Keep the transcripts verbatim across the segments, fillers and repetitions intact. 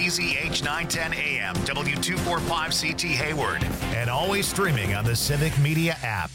B Z H nine ten A M, W two forty-five C T Hayward, and always streaming on the Civic Media app.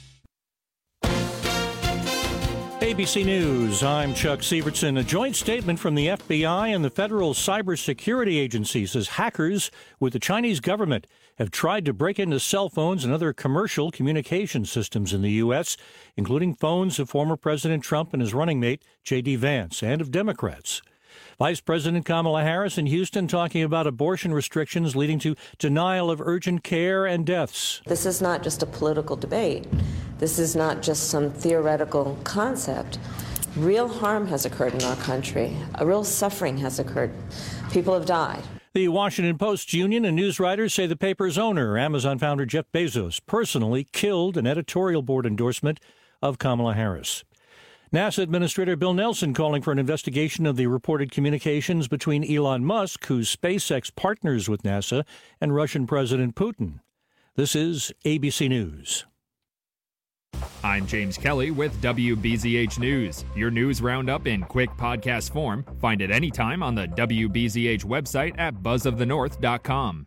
A B C News, I'm Chuck Sievertson. A joint statement from the F B I and the Federal Cybersecurity Agency says hackers with the Chinese government have tried to break into cell phones and other commercial communication systems in the U S, including phones of former President Trump and his running mate, J D. Vance, and of Democrats. Vice President Kamala Harris in Houston talking about abortion restrictions leading to denial of urgent care and deaths. This is not just a political debate. This is not just some theoretical concept. Real harm has occurred in our country. A real suffering has occurred. People have died. The Washington Post union and news writers say the paper's owner, Amazon founder Jeff Bezos, personally killed an editorial board endorsement of Kamala Harris. NASA Administrator Bill Nelson calling for an investigation of the reported communications between Elon Musk, whose SpaceX partners with NASA, and Russian President Putin. This is A B C News. I'm James Kelly with W B Z H News, your news roundup in quick podcast form. Find it anytime on the W B Z H website at buzz of the north dot com.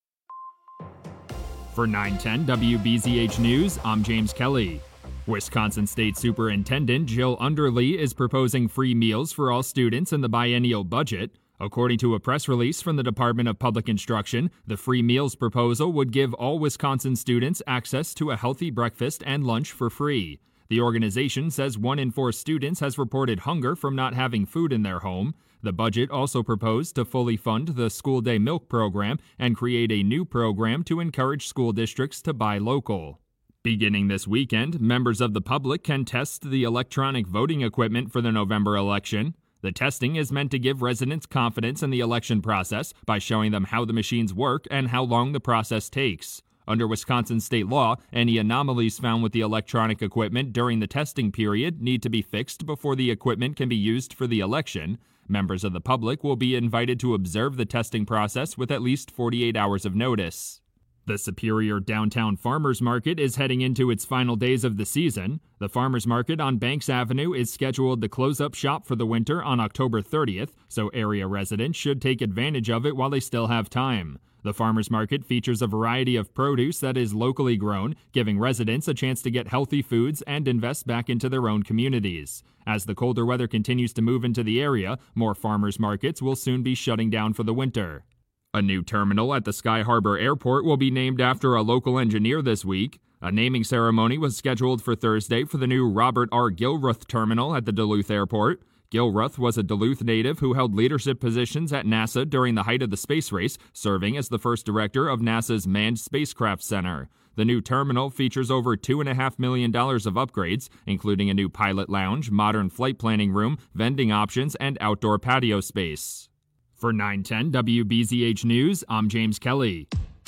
For nine ten W B Z H News, I'm James Kelly. Wisconsin State Superintendent Jill Underly is proposing free meals for all students in the biennial budget. According to a press release from the Department of Public Instruction, the free meals proposal would give all Wisconsin students access to a healthy breakfast and lunch for free. The organization says one in four students has reported hunger from not having food in their home. The budget also proposed to fully fund the school day milk program and create a new program to encourage school districts to buy local. Beginning this weekend, members of the public can test the electronic voting equipment for the November election. The testing is meant to give residents confidence in the election process by showing them how the machines work and how long the process takes. Under Wisconsin state law, any anomalies found with the electronic equipment during the testing period need to be fixed before the equipment can be used for the election. Members of the public will be invited to observe the testing process with at least forty-eight hours of notice. The Superior Downtown Farmers Market is heading into its final days of the season. The Farmers Market on Banks Avenue is scheduled to close up shop for the winter on October thirtieth, so area residents should take advantage of it while they still have time. The Farmers Market features a variety of produce that is locally grown, giving residents a chance to get healthy foods and invest back into their own communities. As the colder weather continues to move into the area, more farmers markets will soon be shutting down for the winter. A new terminal at the Sky Harbor Airport will be named after a local engineer this week. A naming ceremony was scheduled for Thursday for the new Robert R. Gilruth terminal at the Duluth Airport. Gilruth was a Duluth native who held leadership positions at NASA during the height of the space race, serving as the first director of NASA's Manned Spacecraft Center. The new terminal features over two point five million dollars of upgrades, including a new pilot lounge, modern flight planning room, vending options, and outdoor patio space. For nine ten W B Z H News, I'm James Kelly.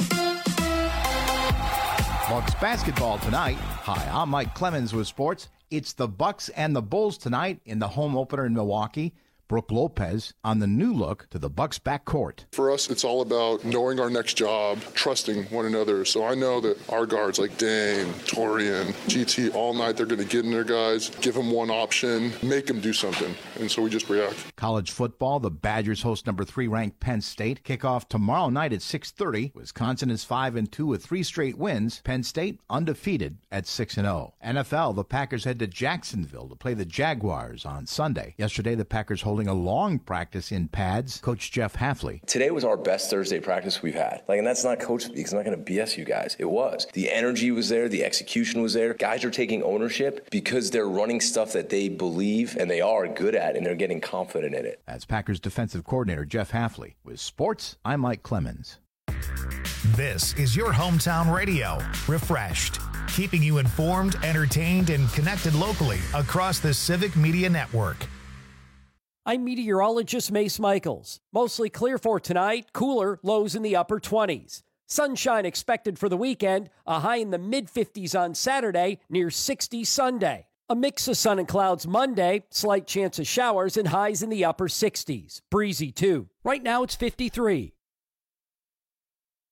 Bucks basketball tonight. Hi, I'm Mike Clemens with sports. It's the Bucks and the Bulls tonight in the home opener in Milwaukee. Brooke Lopez on the new look to the Bucks backcourt. For us, it's all about knowing our next job, trusting one another. So I know that our guards like Dane, Torian, G T, all night, they're going to get in their guys, give them one option, make them do something. And so we just react. College football, the Badgers host number three ranked Penn State. Kickoff tomorrow night at six thirty. Wisconsin is five and two with three straight wins. Penn State undefeated at six and oh. N F L, the Packers head to Jacksonville to play the Jaguars on Sunday. Yesterday, the Packers holding a long practice in pads. Coach Jeff Hafley. Today was our best Thursday practice we've had. Like, and that's not coach speak. It's not going to B S you guys. It was. The energy was there. The execution was there. Guys are taking ownership because they're running stuff that they believe and they are good at, and they're getting confident in it. That's Packers defensive coordinator Jeff Hafley. With sports, I'm Mike Clemens. This is your hometown radio. Refreshed. Keeping you informed, entertained, and connected locally across the Civic Media Network. I'm meteorologist Mace Michaels. Mostly clear for tonight, cooler, lows in the upper twenties. Sunshine expected for the weekend, a high in the mid-fifties on Saturday, near sixty Sunday. A mix of sun and clouds Monday, slight chance of showers and highs in the upper sixties. Breezy too. Right now it's fifty-three.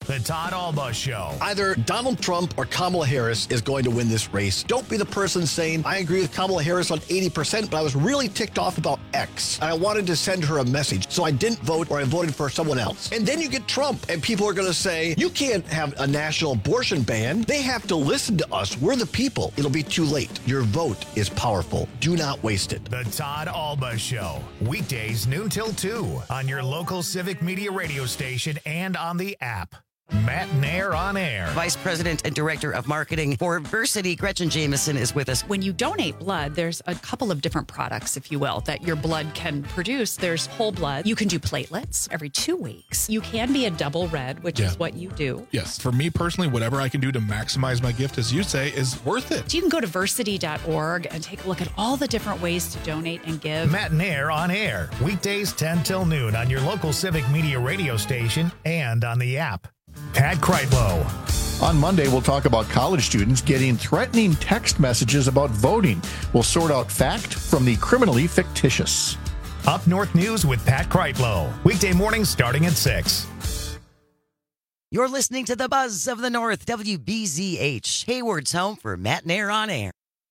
The Todd Alba Show. Either Donald Trump or Kamala Harris is going to win this race. Don't be the person saying, I agree with Kamala Harris on eighty percent, but I was really ticked off about X. And I wanted to send her a message, so I didn't vote or I voted for someone else. And then you get Trump, and people are going to say, you can't have a national abortion ban. They have to listen to us. We're the people. It'll be too late. Your vote is powerful. Do not waste it. The Todd Alba Show. Weekdays noon till two on your local Civic Media radio station and on the app. Matt Nair on air. Vice President and Director of Marketing for Versiti, Gretchen Jameson, is with us. When you donate blood, there's a couple of different products, if you will, that your blood can produce. There's whole blood. You can do platelets every two weeks. You can be a double red, which yeah. is what you do. Yes. For me personally, whatever I can do to maximize my gift, as you say, is worth it. So you can go to versiti dot org and take a look at all the different ways to donate and give. Matt Nair on air. Weekdays ten till noon on your local Civic Media radio station and on the app. Pat Kreitlow. On Monday, we'll talk about college students getting threatening text messages about voting. We'll sort out fact from the criminally fictitious. Up North News with Pat Kreitlow. Weekday mornings starting at six. You're listening to the Buzz of the North, W B Z H, Hayward's home for Matt Nair on air.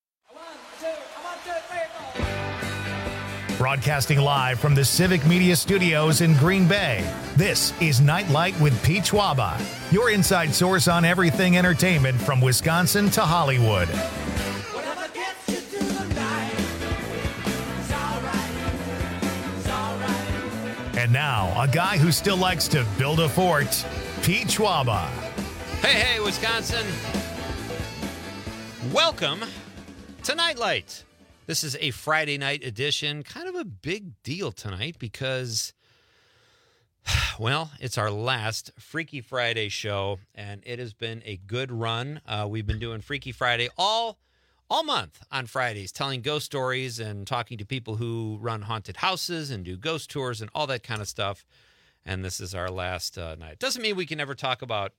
Broadcasting live from the Civic Media Studios in Green Bay, this is Nightlight with Pete Schwaba, your inside source on everything entertainment from Wisconsin to Hollywood. And now, a guy who still likes to build a fort, Pete Schwaba. Hey, hey, Wisconsin. Welcome to Nightlight. This is a Friday night edition, kind of a big deal tonight because, well, it's our last Freaky Friday show, and it has been a good run. Uh, we've been doing Freaky Friday all all month on Fridays, telling ghost stories and talking to people who run haunted houses and do ghost tours and all that kind of stuff. And this is our last uh, night. Doesn't mean we can never talk about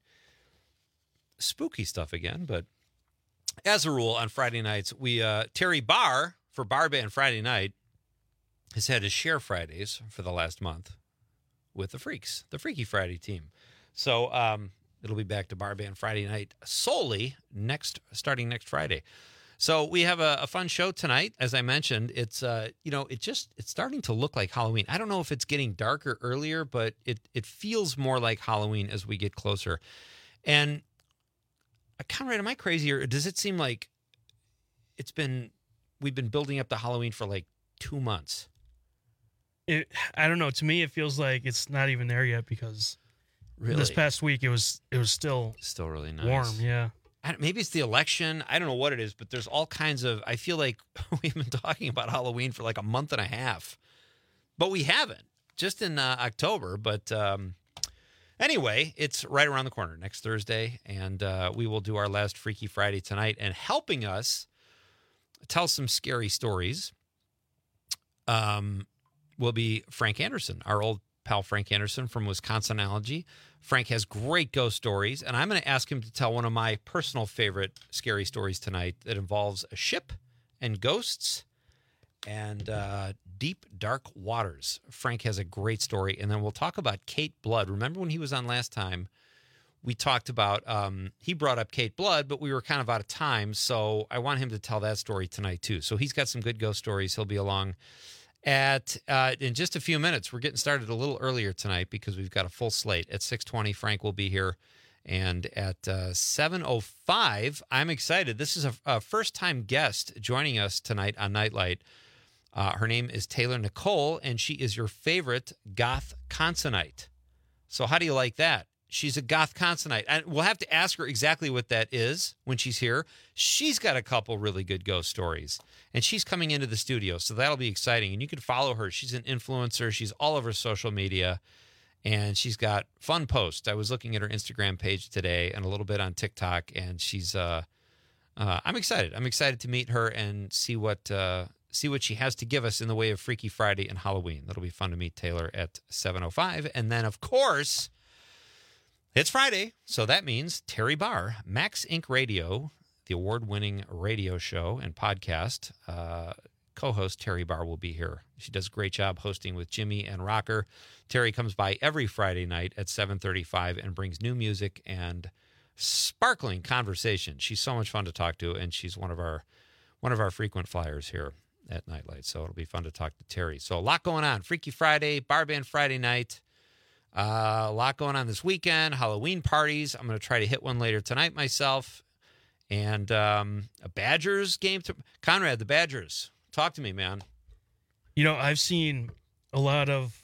spooky stuff again, but as a rule, on Friday nights, we uh, Terry Barr for Bar Band Friday Night has had his share Fridays for the last month with the Freaks, the Freaky Friday team. So um, it'll be back to Bar Band Friday Night solely next, starting next Friday. So we have a, a fun show tonight. As I mentioned, it's uh, you know, it just it's starting to look like Halloween. I don't know if it's getting darker earlier, but it it feels more like Halloween as we get closer. And Conrad, am I crazy, or does it seem like it's been we've been building up to Halloween for like two months? It, I don't know. To me, it feels like it's not even there yet because really? this past week it was it was still still really nice. Warm, yeah. I, maybe it's the election. I don't know what it is, but there's all kinds of. I feel like we've been talking about Halloween for like a month and a half, but we haven't. Just in uh, October, but. Um, Anyway, it's right around the corner next Thursday, and uh, we will do our last Freaky Friday tonight. And helping us tell some scary stories um, will be Frank Anderson, our old pal Frank Anderson from Wisconsinology. Frank has great ghost stories, and I'm going to ask him to tell one of my personal favorite scary stories tonight that involves a ship and ghosts and uh, deep, dark waters. Frank has a great story. And then we'll talk about Kate Blood. Remember when he was on last time, we talked about, um, he brought up Kate Blood, but we were kind of out of time. So I want him to tell that story tonight, too. So he's got some good ghost stories. He'll be along at uh, in just a few minutes. We're getting started a little earlier tonight because we've got a full slate. At six twenty, Frank will be here. And at uh, seven oh five, I'm excited. This is a, a first-time guest joining us tonight on Nightlight. Uh, her name is Taylor Nicole, and she is your favorite goth consonite. So how do you like that? She's a goth consonite. And we'll have to ask her exactly what that is when she's here. She's got a couple really good ghost stories, and she's coming into the studio, so that'll be exciting. And you can follow her. She's an influencer. She's all over social media, and she's got fun posts. I was looking at her Instagram page today and a little bit on TikTok, and she's uh, uh, I'm excited. I'm excited to meet her and see what uh, see what she has to give us in the way of Freaky Friday and Halloween. That'll be fun to meet Taylor at seven oh five. And then, of course, it's Friday, so that means Terry Barr, Max Inc Radio, the award-winning radio show and podcast, uh, co-host Terry Barr will be here. She does a great job hosting with Jimmy and Rocker. Terry comes by every Friday night at seven thirty-five and brings new music and sparkling conversation. She's so much fun to talk to, and she's one of our one of our frequent flyers here at Nightlight. So it'll be fun to talk to Terry. So a lot going on. Freaky Friday, Bar Band Friday night. Uh, a lot going on this weekend. Halloween parties. I'm going to try to hit one later tonight myself. And um, a Badgers game. To, Conrad, the Badgers. Talk to me, man. You know, I've seen a lot of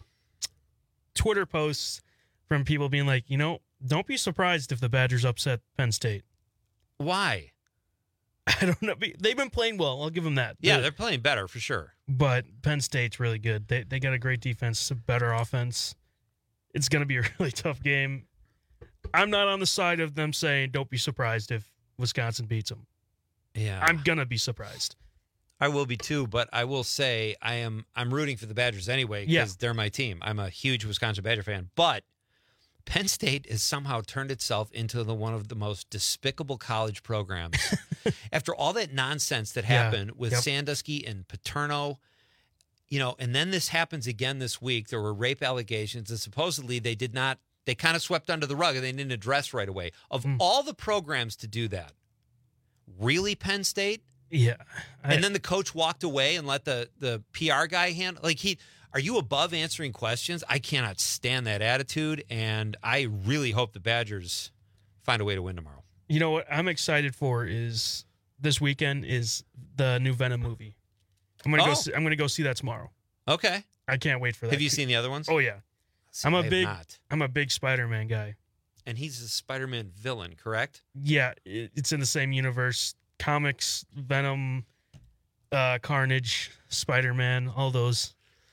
Twitter posts from people being like, you know, don't be surprised if the Badgers upset Penn State. Why? I don't know. They've been playing well. I'll give them that. Yeah, they're, they're playing better for sure. But Penn State's really good. They they got a great defense, a better offense. It's going to be a really tough game. I'm not on the side of them saying don't be surprised if Wisconsin beats them. Yeah, I'm going to be surprised. I will be too, but I will say I am I'm rooting for the Badgers anyway because yeah. they're my team. I'm a huge Wisconsin Badger fan, but Penn State has somehow turned itself into the one of the most despicable college programs. After all that nonsense that happened yeah. with yep. Sandusky and Paterno, you know, and then this happens again this week. There were rape allegations, and supposedly they did not, they kind of swept under the rug and they didn't address right away. Of mm. all the programs to do that, really, Penn State? Yeah. I, and then the coach walked away and let the, the P R guy handle, like he, are you above answering questions? I cannot stand that attitude, and I really hope the Badgers find a way to win tomorrow. You know what I'm excited for is this weekend is the new Venom movie. I'm gonna oh. go. See, I'm gonna go see that tomorrow. Okay. I can't wait for that. Have you seen the other ones? Oh yeah. See, I'm a I have big. Not. I'm a big Spider-Man guy. And he's a Spider-Man villain, correct? Yeah, it's in the same universe. Comics, Venom, uh, Carnage, Spider-Man, all those.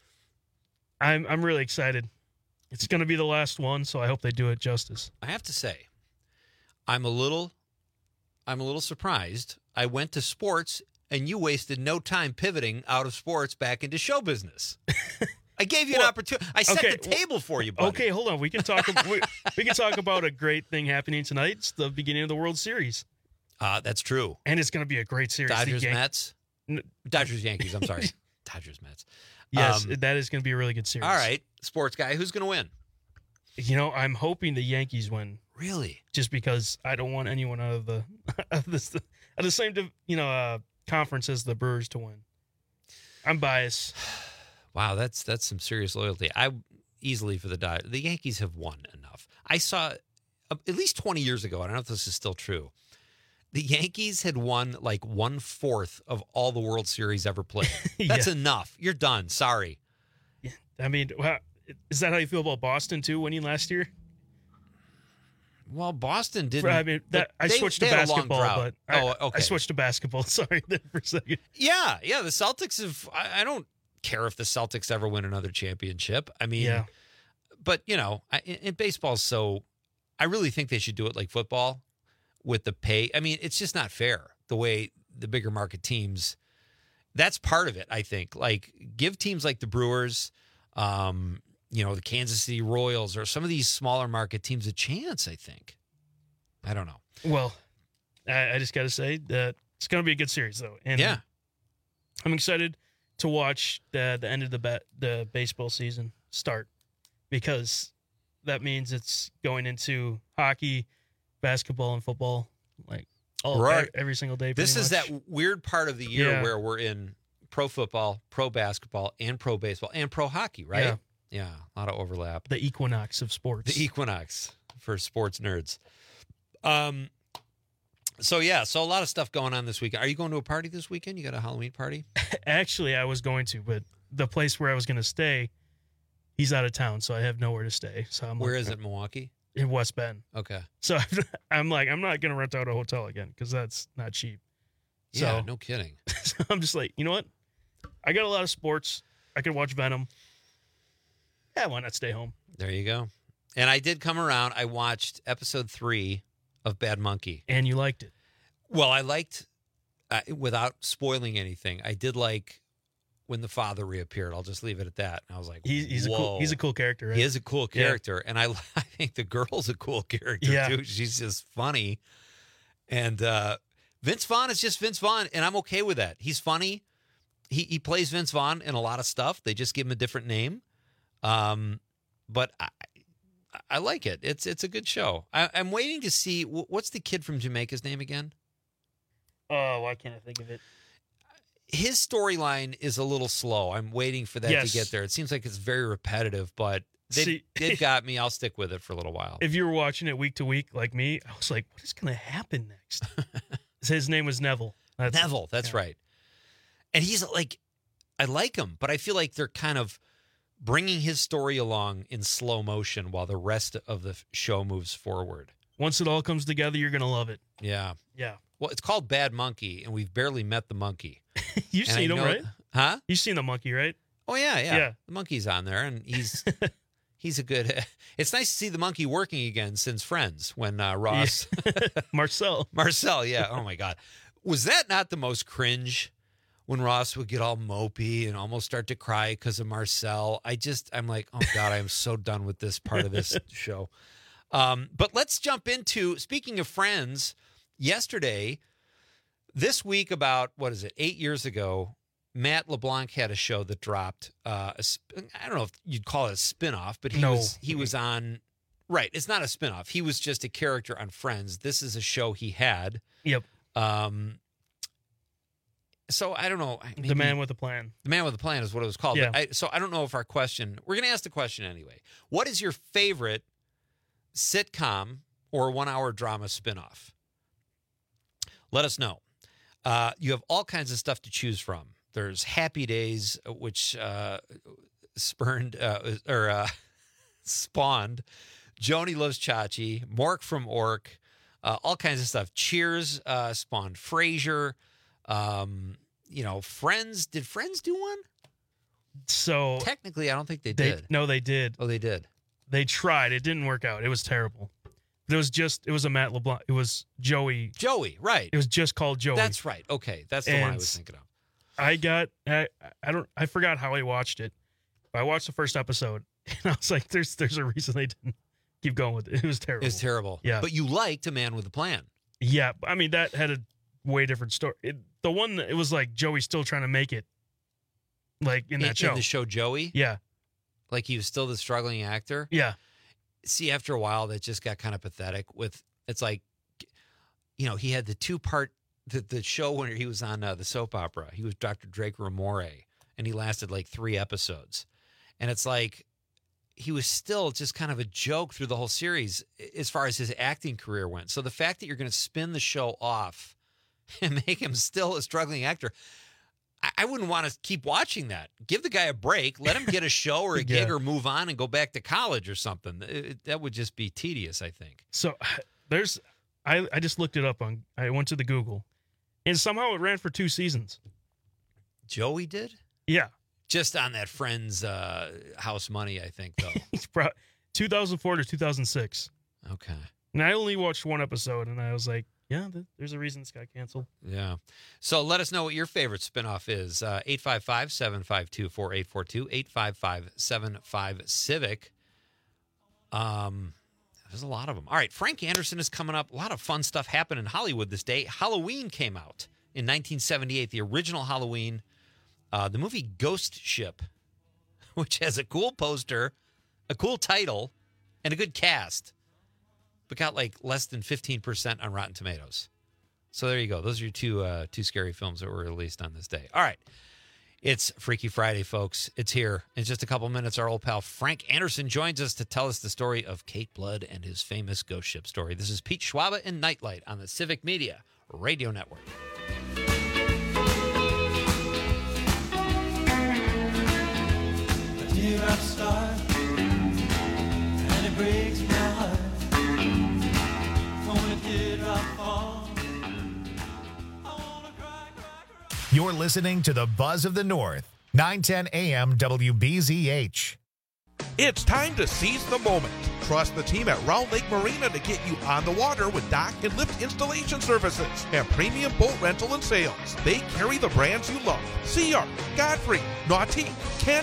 I'm I'm really excited. It's going to be the last one, so I hope they do it justice. I have to say, I'm a little, I'm a little surprised. I went to sports, and you wasted no time pivoting out of sports back into show business. I gave you well, an opportunity. I set okay, the table for you, buddy. Okay, hold on. We can talk. we, we can talk about a great thing happening tonight. It's the beginning of the World Series. Uh, that's true. And it's going to be a great series. Dodgers, Yan- Mets. N- Dodgers, Yankees. I'm sorry. Dodgers, Mets. Yes, um, that is going to be a really good series. All right, sports guy. Who's going to win? You know, I'm hoping the Yankees win. Really? Just because I don't want anyone out of the out of this out of the same you know uh, conference as the Brewers to win. I'm biased. Wow, that's that's some serious loyalty. I easily for the Dodgers. The Yankees have won enough. I saw uh, at least twenty years ago. I don't know if this is still true. The Yankees had won like one fourth of all the World Series ever played. That's yeah. enough. You're done. Sorry. Yeah. I mean, well, is that how you feel about Boston too, winning last year? Well, Boston didn't. I mean, that, I they, switched they to basketball, but oh, I, okay. I switched to basketball. Sorry there for a second. Yeah, yeah. The Celtics have. I, I don't care if the Celtics ever win another championship. I mean, yeah. But you know, I, in baseball, so I really think they should do it like football. With the pay, I mean, it's just not fair the way the bigger market teams. That's part of it, I think. Like, give teams like the Brewers, um, you know, the Kansas City Royals, or some of these smaller market teams a chance. I think. I don't know. Well, I, I just got to say that it's going to be a good series, though. And yeah, I'm excited to watch the the end of the ba- the baseball season start because that means it's going into hockey. Basketball and football, like all right. every single day. This is much. that weird part of the year yeah. where we're in pro football, pro basketball, and pro baseball, and pro hockey, right? Yeah. yeah, a lot of overlap. The equinox of sports. The equinox for sports nerds. Um. So yeah, so a lot of stuff going on this weekend. Are you going to a party this weekend? You got a Halloween party? Actually, I was going to, but the place where I was going to stay, he's out of town, so I have nowhere to stay. So I'm where like, is it? Milwaukee. In West Bend. Okay. So I'm like, I'm not going to rent out a hotel again because that's not cheap. Yeah, so, no kidding. So I'm just like, you know what? I got a lot of sports. I could watch Venom. Yeah, why not stay home? There you go. And I did come around. I watched episode three of Bad Monkey. And you liked it? Well, I liked, uh, without spoiling anything, I did like when the father reappeared. I'll just leave it at that. And I was like, he's, he's whoa. a cool, he's a cool character, right? He is a cool character. Yeah. And I, I think the girl's a cool character, yeah. too. She's just funny. And uh, Vince Vaughn is just Vince Vaughn, and I'm okay with that. He's funny. he, he plays Vince Vaughn in a lot of stuff. They just give him a different name. Um, but I, I like it. It's it's a good show. I, I'm waiting to see, what's the kid from Jamaica's name again? Oh, why can't I think of it? His storyline is a little slow. I'm waiting for that Yes. to get there. It seems like it's very repetitive, but they, See- they've got me. I'll stick with it for a little while. If you were watching it week to week like me, I was like, what is going to happen next? His name was Neville. That's, Neville, that's yeah. right. And he's like, I like him, but I feel like they're kind of bringing his story along in slow motion while the rest of the show moves forward. Once it all comes together, you're going to love it. Yeah. Yeah. Well, it's called Bad Monkey, and we've barely met the monkey. You've And I seen him, know- right? Huh? You've seen the monkey, right? Oh, yeah, yeah. Yeah. The monkey's on there, and he's he's a good... It's nice to see the monkey working again since Friends when uh, Ross... Marcel. Marcel, yeah. Oh, my God. Was that not the most cringe when Ross would get all mopey and almost start to cry because of Marcel? I just, I'm like, oh, God, I am so done with this part of this show. Um, but let's jump into, speaking of Friends, yesterday, this week about, what is it, eight years ago, Matt LeBlanc had a show that dropped. Uh, a sp- I don't know if you'd call it a spinoff, but he No. was he was on. Right, it's not a spinoff. He was just a character on Friends. This is a show he had. Yep. Um. So I don't know. the maybe- Man with a Plan. The Man with a Plan is what it was called. Yeah. But I, so I don't know if our question. We're going to ask the question anyway. What is your favorite sitcom or one-hour drama spinoff? Let us know. Uh, you have all kinds of stuff to choose from. There's Happy Days, which uh, spurned uh, or uh, spawned Joni Loves Chachi, Mork from Ork, uh, all kinds of stuff. Cheers uh, spawned Frasier. Um, you know, Friends. Did Friends do one? So Technically, I don't think they they did. no, they did. Oh, they did. They tried. It didn't work out. It was terrible. It was just. It was a Matt LeBlanc. It was Joey. Joey, right? It was just called Joey. That's right. Okay, that's the one I And was thinking of. I got. I, I don't. I forgot how I watched it. But I watched the first episode, and I was like, "There's, there's a reason they didn't keep going with it. It was terrible. It's terrible. Yeah. But you liked A Man with a Plan. Yeah, I mean that had a way different story. It, the one that it was like Joey still trying to make it, like in that in, show. in the show Joey. Yeah, Like he was still the struggling actor. yeah, See, after a while, that just got kind of pathetic. With it's like, you know, he had the two part the the show when he was on uh, the soap opera. He was Doctor Drake Ramore, and he lasted like three episodes, and it's like he was still just kind of a joke through the whole series as far as his acting career went. So the fact that you're going to spin the show off and make him still a struggling actor, I, I wouldn't want to keep watching that. Give the guy a break. Let him get a show or a gig Yeah. or move on and go back to college or something. It- that would just be tedious, I think. So there's. I I just looked it up on. I went to the Google, and somehow it ran for two seasons. Joey did? Yeah, Just on that Friends uh, House Money, I think, though. it's pro- two thousand four to two thousand six. Okay. And I only watched one episode, and I was like, yeah, th- there's a reason this got canceled. Yeah. So let us know what your favorite spinoff is. Uh, eight five five, seven five two, four eight four two, eight five five, seven five, Civic. Um, there's a lot of them. All right, Frank Anderson is coming up. A lot of fun stuff happened in Hollywood this day. Halloween came out in nineteen seventy-eight, the original Halloween. Uh, the movie Ghost Ship, which has a cool poster, a cool title, and a good cast, but got like less than fifteen percent on Rotten Tomatoes. So there you go. Those are your two uh, two scary films that were released on this day. All right. It's Freaky Friday, folks. It's here. In just a couple minutes, our old pal Frank Anderson joins us to tell us the story of Kate Blood and his famous ghost ship story. This is Pete Schwaba and Nightlight on the Civic Media Radio Network. Dear, I'm star, and it breaks my heart. When a teardrop falls, You're listening to the Buzz of the North, nine ten A M W B Z H. It's time to seize the moment. Trust the team at Round Lake Marina to get you on the water with dock and lift installation services and premium boat rental and sales. They carry the brands you love: Sea Art, Godfrey, Nautique, Canda,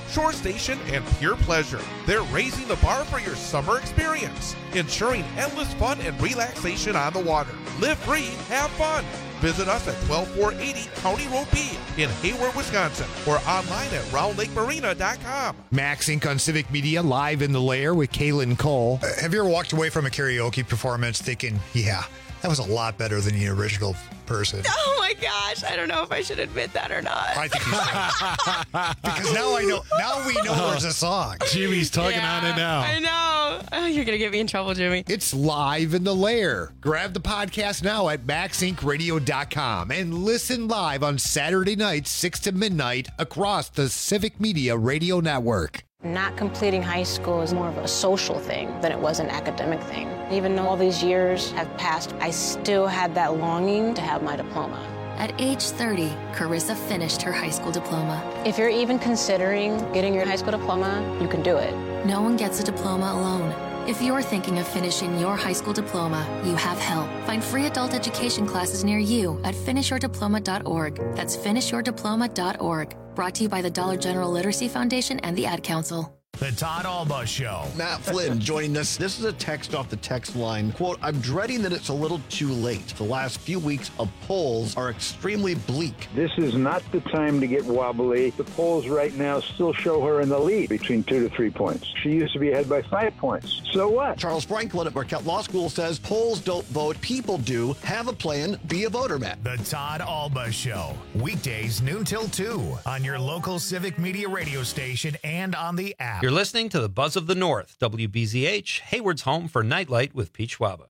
shore station, and pure pleasure. They're raising the bar for your summer experience, ensuring endless fun and relaxation on the water. Live free, have fun. Visit us at twelve four eighty County Road B in Hayward, Wisconsin, or online at round lake marina dot com. Max Incorporated on Civic Media, live in the lair with Kaylin Cole. Uh, have you ever walked away from a karaoke performance thinking, yeah, that was a lot better than the original person? Oh my gosh, I don't know if I should admit that or not. I think you should. Because now I know. Now we know there's a song. Jimmy's tugging Yeah, on it now. I know. Oh, you're going to get me in trouble, Jimmy. It's live in the lair. Grab the podcast now at max inc radio dot com and listen live on Saturday nights, six to midnight, across the Civic Media Radio Network. Not completing high school is more of a social thing than it was an academic thing. Even though all these years have passed, I still had that longing to have my diploma. At age thirty, Carissa finished her high school diploma. If you're even considering getting your high school diploma, you can do it. No one gets a diploma alone. If you're thinking of finishing your high school diploma, you have help. Find free adult education classes near you at finish your diploma dot org. That's finish your diploma dot org. Brought to you by the Dollar General Literacy Foundation and the Ad Council. The Todd Alba Show. Matt Flynn joining us. This is a text off the text line. Quote, I'm dreading that it's a little too late. The last few weeks of polls are extremely bleak. This is not the time to get wobbly. The polls right now still show her in the lead between two to three points. She used to be ahead by five points. So what? Charles Franklin at Marquette Law School says polls don't vote, people do. Have a plan, be a voter, Matt. The Todd Alba Show. Weekdays noon till two on your local Civic Media radio station and on the app. You're listening to the Buzz of the North, W B Z H, Hayward's home for Nightlight with Pete Schwaba.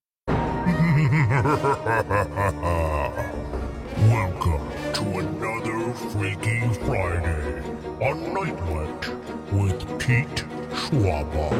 Welcome to another Freaky Friday on Nightlight with Pete Schwaba.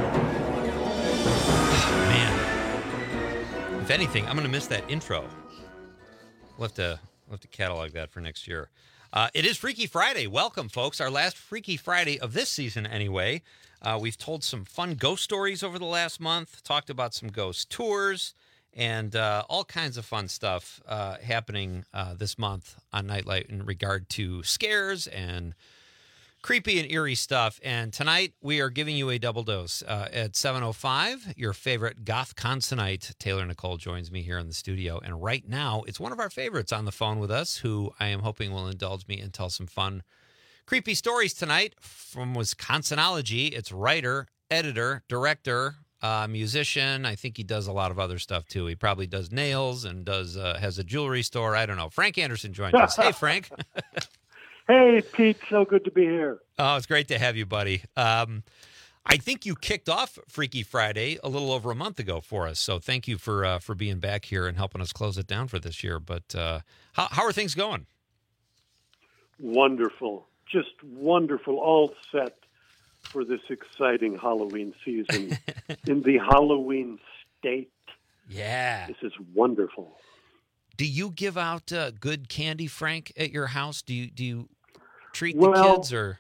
Man, if anything, I'm going to miss that intro. We'll have to, we'll have to catalog that for next year. Uh, it is Freaky Friday. Welcome, folks. Our last Freaky Friday of this season, anyway. Uh, we've told some fun ghost stories over the last month, talked about some ghost tours, and uh, all kinds of fun stuff uh, happening uh, this month on Nightlight in regard to scares and creepy and eerie stuff. And tonight we are giving you a double dose. Uh, at seven oh five, your favorite goth consonite, Taylor Nicole, joins me here in the studio. And right now, it's one of our favorites on the phone with us, who I am hoping will indulge me and tell some fun creepy stories tonight from Wisconsinology. It's writer, editor, director, uh, musician. I think he does a lot of other stuff, too. He probably does nails and does uh, has a jewelry store. I don't know. Frank Anderson joins us. Hey, Frank. Hey, Pete. So good to be here. Oh, it's great to have you, buddy. Um, I think you kicked off Freaky Friday a little over a month ago for us. So thank you for uh, for being back here and helping us close it down for this year. But uh, how, how are things going? Wonderful. Just wonderful, all set for this exciting Halloween season in the Halloween state. Yeah. This is wonderful. Do you give out uh, good candy, Frank, at your house? Do you do you treat well, the kids or?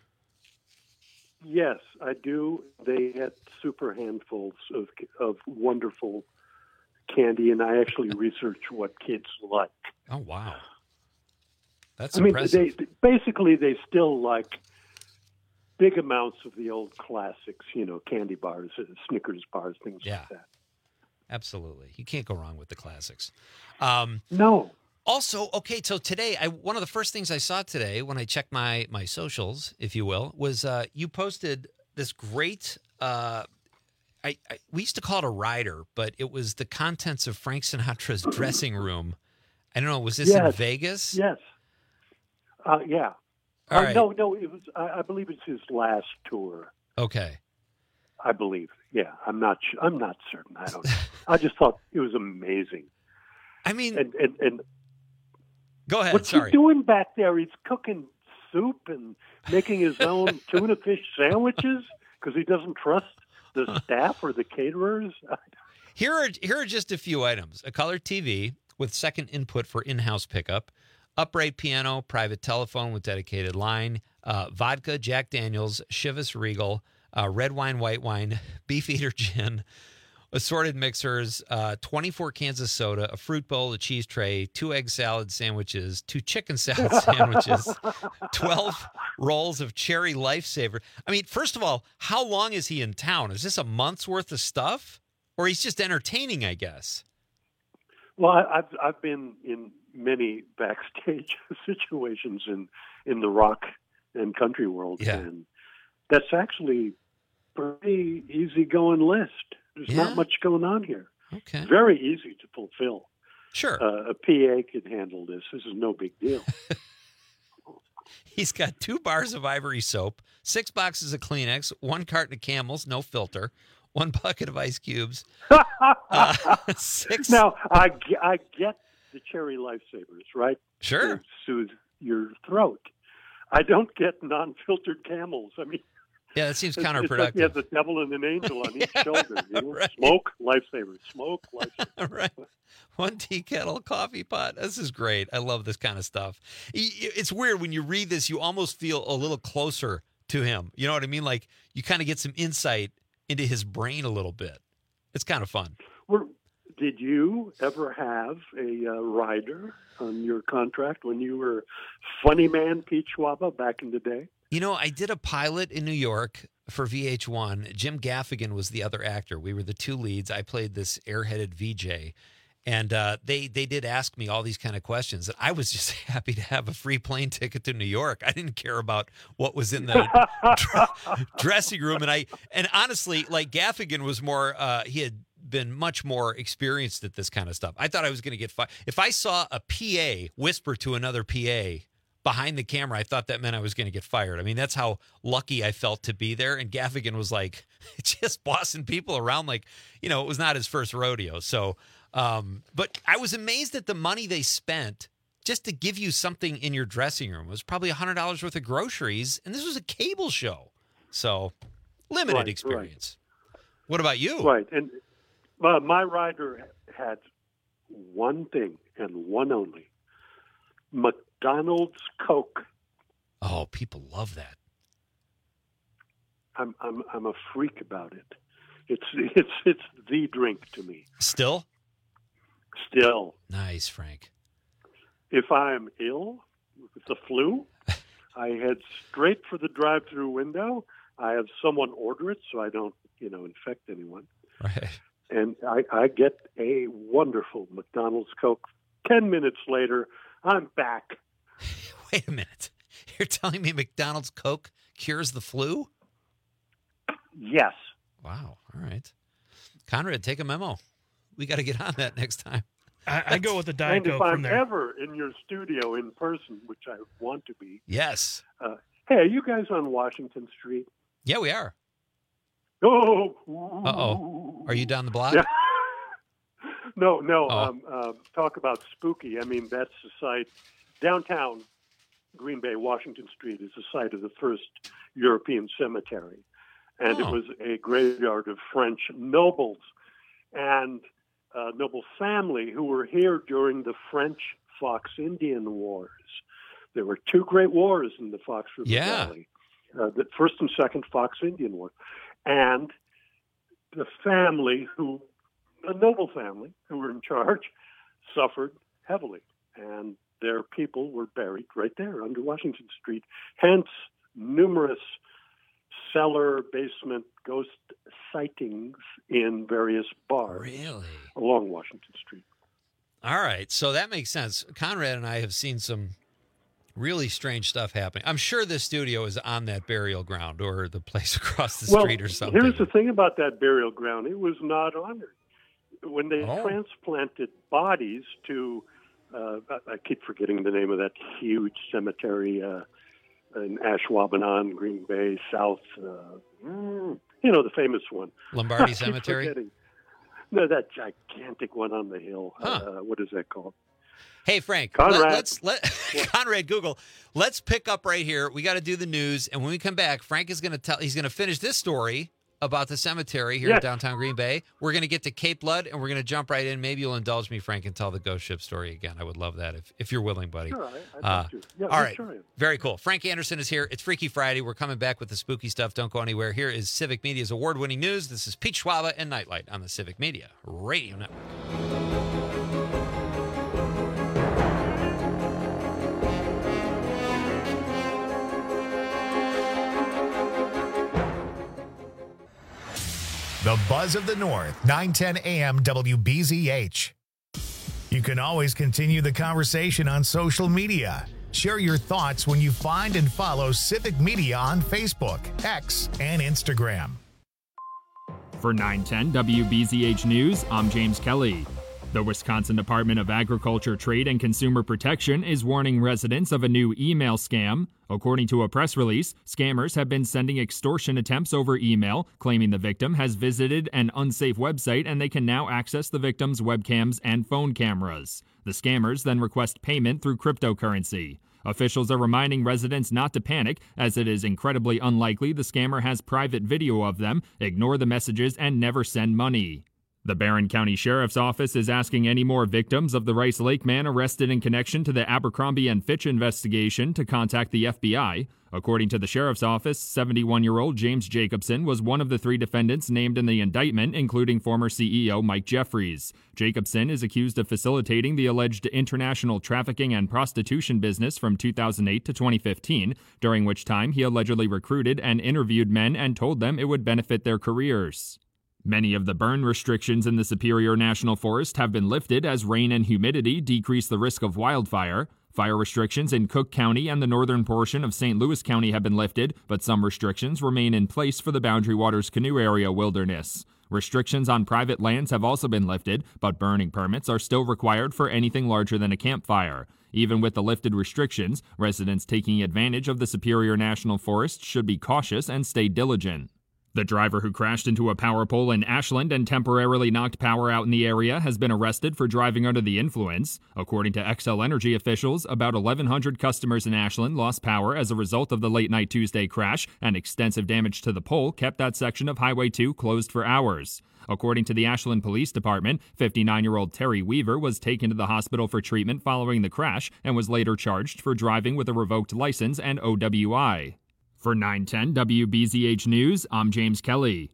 Yes, I do. They get super handfuls of of wonderful candy, and I actually research what kids like. Oh, wow. That's I mean, impressive. they, basically, they still like big amounts of the old classics, you know, candy bars, Snickers bars, things yeah, like that. Absolutely. You can't go wrong with the classics. Um, no. Also, okay, so today, I one of the first things I saw today when I checked my my socials, if you will, was uh, you posted this great, uh, I, I we used to call it a rider, but it was the contents of Frank Sinatra's dressing room. I don't know, was this yes. in Vegas? Yes. Uh, yeah. All uh, right. No, no, it was. I, I believe it's his last tour. Okay. I believe. Yeah, I'm not. Sh- I'm not certain. I don't know. I just thought it was amazing. I mean, and and, and go ahead. What's Sorry. he doing back there? He's cooking soup and making his own tuna fish sandwiches because he doesn't trust the staff or the caterers. Here are here are just a few items: a color T V with second input for in-house pickup, upright piano, private telephone with dedicated line, uh, vodka, Jack Daniels, Chivas Regal, uh, red wine, white wine, Beefeater gin, assorted mixers, uh, twenty-four cans of soda, a fruit bowl, a cheese tray, two egg salad sandwiches, two chicken salad sandwiches, twelve rolls of cherry Lifesaver. I mean, first of all, how long is he in town? Is this a month's worth of stuff? Or he's just entertaining, I guess? Well, I, I've I've been in many backstage situations in, in the rock and country world, Yeah. and that's actually pretty easygoing list. There's Yeah. not much going on here. Okay. Very easy to fulfill. Sure. Uh, a P A can handle this. This is no big deal. He's got two bars of Ivory soap, six boxes of Kleenex, one carton of Camels, no filter, one bucket of ice cubes. uh, six. Now, I, ge- I get the cherry Lifesavers, right? Sure. To soothe your throat. I don't get non-filtered Camels. I mean, Yeah, that seems it's, counterproductive. It's like he has a devil and an angel on each shoulder. You know? Right. Smoke, Lifesavers. Smoke, Lifesavers. Right. One tea kettle, coffee pot. This is great. I love this kind of stuff. Y- y- It's weird when you read this, you almost feel a little closer to him. You know what I mean? Like you kind of get some insight into his brain a little bit. It's kind of fun. Were, did you ever have a uh, rider on your contract when you were Funny Man Pete Schwaba back in the day? You know, I did a pilot in New York for V H one. Jim Gaffigan was the other actor. We were the two leads. I played this airheaded V J. And uh, they they did ask me all these kind of questions. And I was just happy to have a free plane ticket to New York. I didn't care about what was in the dr- dressing room. And I and honestly, like Gaffigan was more, uh, he had been much more experienced at this kind of stuff. I thought I was going to get fired. If I saw a P A whisper to another P A behind the camera, I thought that meant I was going to get fired. I mean, that's how lucky I felt to be there. And Gaffigan was like just bossing people around like, you know, it was not his first rodeo. So, um, but I was amazed at the money they spent just to give you something in your dressing room. It was probably one hundred dollars worth of groceries. And this was a cable show. So limited Right, experience. What about you? Right. And uh, my rider had one thing and one only. McDonald's Coke. Oh, people love that. I'm I'm I'm a freak about it. It's it's it's the drink to me. Still? Still. Nice, Frank. If I'm ill with the flu, I head straight for the drive-through window. I have someone order it so I don't, you know, infect anyone. Right. And I, I get a wonderful McDonald's Coke. Ten minutes later, I'm back. Wait a minute. You're telling me McDonald's Coke cures the flu? Yes. Wow. All right. Conrad, take a memo. We got to get on that next time. I, I go with the Diet And if Coke from I'm there. ever in your studio in person, which I want to be, Yes. uh, hey, are you guys on Washington Street? Yeah, we are. Oh. Uh-oh. Are you down the block? Yeah. No, no. Oh. Um, uh, talk about spooky. I mean, that's the site. Downtown Green Bay, Washington Street, is the site of the first European cemetery. And Oh. it was a graveyard of French nobles and uh, noble family who were here during the French Fox Indian Wars. There were two great wars in the Fox River Yeah. Valley, uh, the first and second Fox Indian War. And the family who, a noble family who were in charge, suffered heavily. And their people were buried right there under Washington Street. Hence, numerous cellar, basement, ghost sightings in various bars Really? along Washington Street. All right. So that makes sense. Conrad and I have seen some really strange stuff happening. I'm sure this studio is on that burial ground or the place across the well, street or something. here's the thing about that burial ground. It was not honored. When they Oh. transplanted bodies to, uh, I I keep forgetting the name of that huge cemetery uh, in Ashwaubenon, Green Bay, South, uh, mm, you know, the famous one. Lombardi I keep Cemetery? forgetting. No, that gigantic one on the hill. Huh. Uh, what is that called? Hey, Frank, Conrad. Let, let's let Conrad Google. Let's pick up right here. We got to do the news, and when we come back, Frank is going to tell. He's going to finish this story about the cemetery here Yes. in downtown Green Bay. We're going to get to Cape Blood, and we're going to jump right in. Maybe you'll indulge me, Frank, and tell the ghost ship story again. I would love that if, if you're willing, buddy. Sure, I- I'd Uh, love to. Yeah, all let's right. try it. Very cool. Frank Anderson is here. It's Freaky Friday. We're coming back with the spooky stuff. Don't go anywhere. Here is Civic Media's award-winning news. This is Pete Schwaba and Nightlight on the Civic Media Radio Network. The Buzz of the North, nine ten A M W B Z H. You can always continue the conversation on social media. Share your thoughts when you find and follow Civic Media on Facebook, X, and Instagram. For nine ten W B Z H News, I'm James Kelly. The Wisconsin Department of Agriculture, Trade, and Consumer Protection is warning residents of a new email scam. According to a press release, scammers have been sending extortion attempts over email, claiming the victim has visited an unsafe website and they can now access the victim's webcams and phone cameras. The scammers then request payment through cryptocurrency. Officials are reminding residents not to panic, as it is incredibly unlikely the scammer has private video of them, ignore the messages, and never send money. The Barron County Sheriff's Office is asking any more victims of the Rice Lake man arrested in connection to the Abercrombie and Fitch investigation to contact the F B I. According to the Sheriff's Office, seventy-one-year-old James Jacobson was one of the three defendants named in the indictment, including former C E O Mike Jeffries. Jacobson is accused of facilitating the alleged international trafficking and prostitution business from two thousand eight to twenty fifteen, during which time he allegedly recruited and interviewed men and told them it would benefit their careers. Many of the burn restrictions in the Superior National Forest have been lifted as rain and humidity decrease the risk of wildfire. Fire restrictions in Cook County and the northern portion of Saint Louis County have been lifted, but some restrictions remain in place for the Boundary Waters Canoe Area wilderness. Restrictions on private lands have also been lifted, but burning permits are still required for anything larger than a campfire. Even with the lifted restrictions, residents taking advantage of the Superior National Forest should be cautious and stay diligent. The driver who crashed into a power pole in Ashland and temporarily knocked power out in the area has been arrested for driving under the influence. According to Xcel Energy officials, about eleven hundred customers in Ashland lost power as a result of the late-night Tuesday crash, and extensive damage to the pole kept that section of Highway two closed for hours. According to the Ashland Police Department, fifty-nine-year-old Terry Weaver was taken to the hospital for treatment following the crash and was later charged for driving with a revoked license and O W I. For nine ten W B Z H News, I'm James Kelly.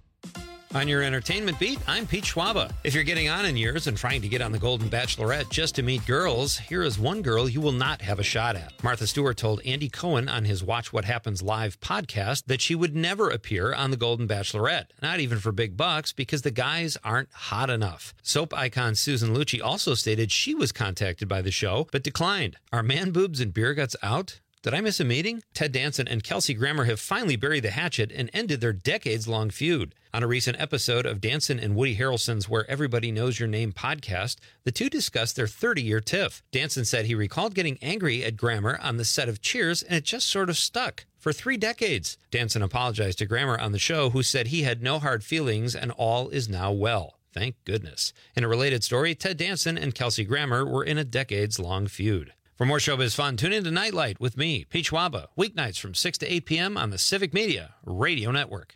On your entertainment beat, I'm Pete Schwaba. If you're getting on in years and trying to get on the Golden Bachelorette just to meet girls, here is one girl you will not have a shot at. Martha Stewart told Andy Cohen on his Watch What Happens Live podcast that she would never appear on the Golden Bachelorette, not even for big bucks, because the guys aren't hot enough. Soap icon Susan Lucci also stated she was contacted by the show, but declined. Are man boobs and beer guts out? Did I miss a meeting? Ted Danson and Kelsey Grammer have finally buried the hatchet and ended their decades-long feud. On a recent episode of Danson and Woody Harrelson's Where Everybody Knows Your Name podcast, the two discussed their thirty-year tiff. Danson said he recalled getting angry at Grammer on the set of Cheers, and it just sort of stuck. For three decades. Danson apologized to Grammer on the show, who said he had no hard feelings and all is now well. Thank goodness. In a related story, Ted Danson and Kelsey Grammer were in a decades-long feud. For more showbiz fun, tune in to Nightlight with me, Pete Schwaba, weeknights from six to eight p.m. on the Civic Media Radio Network.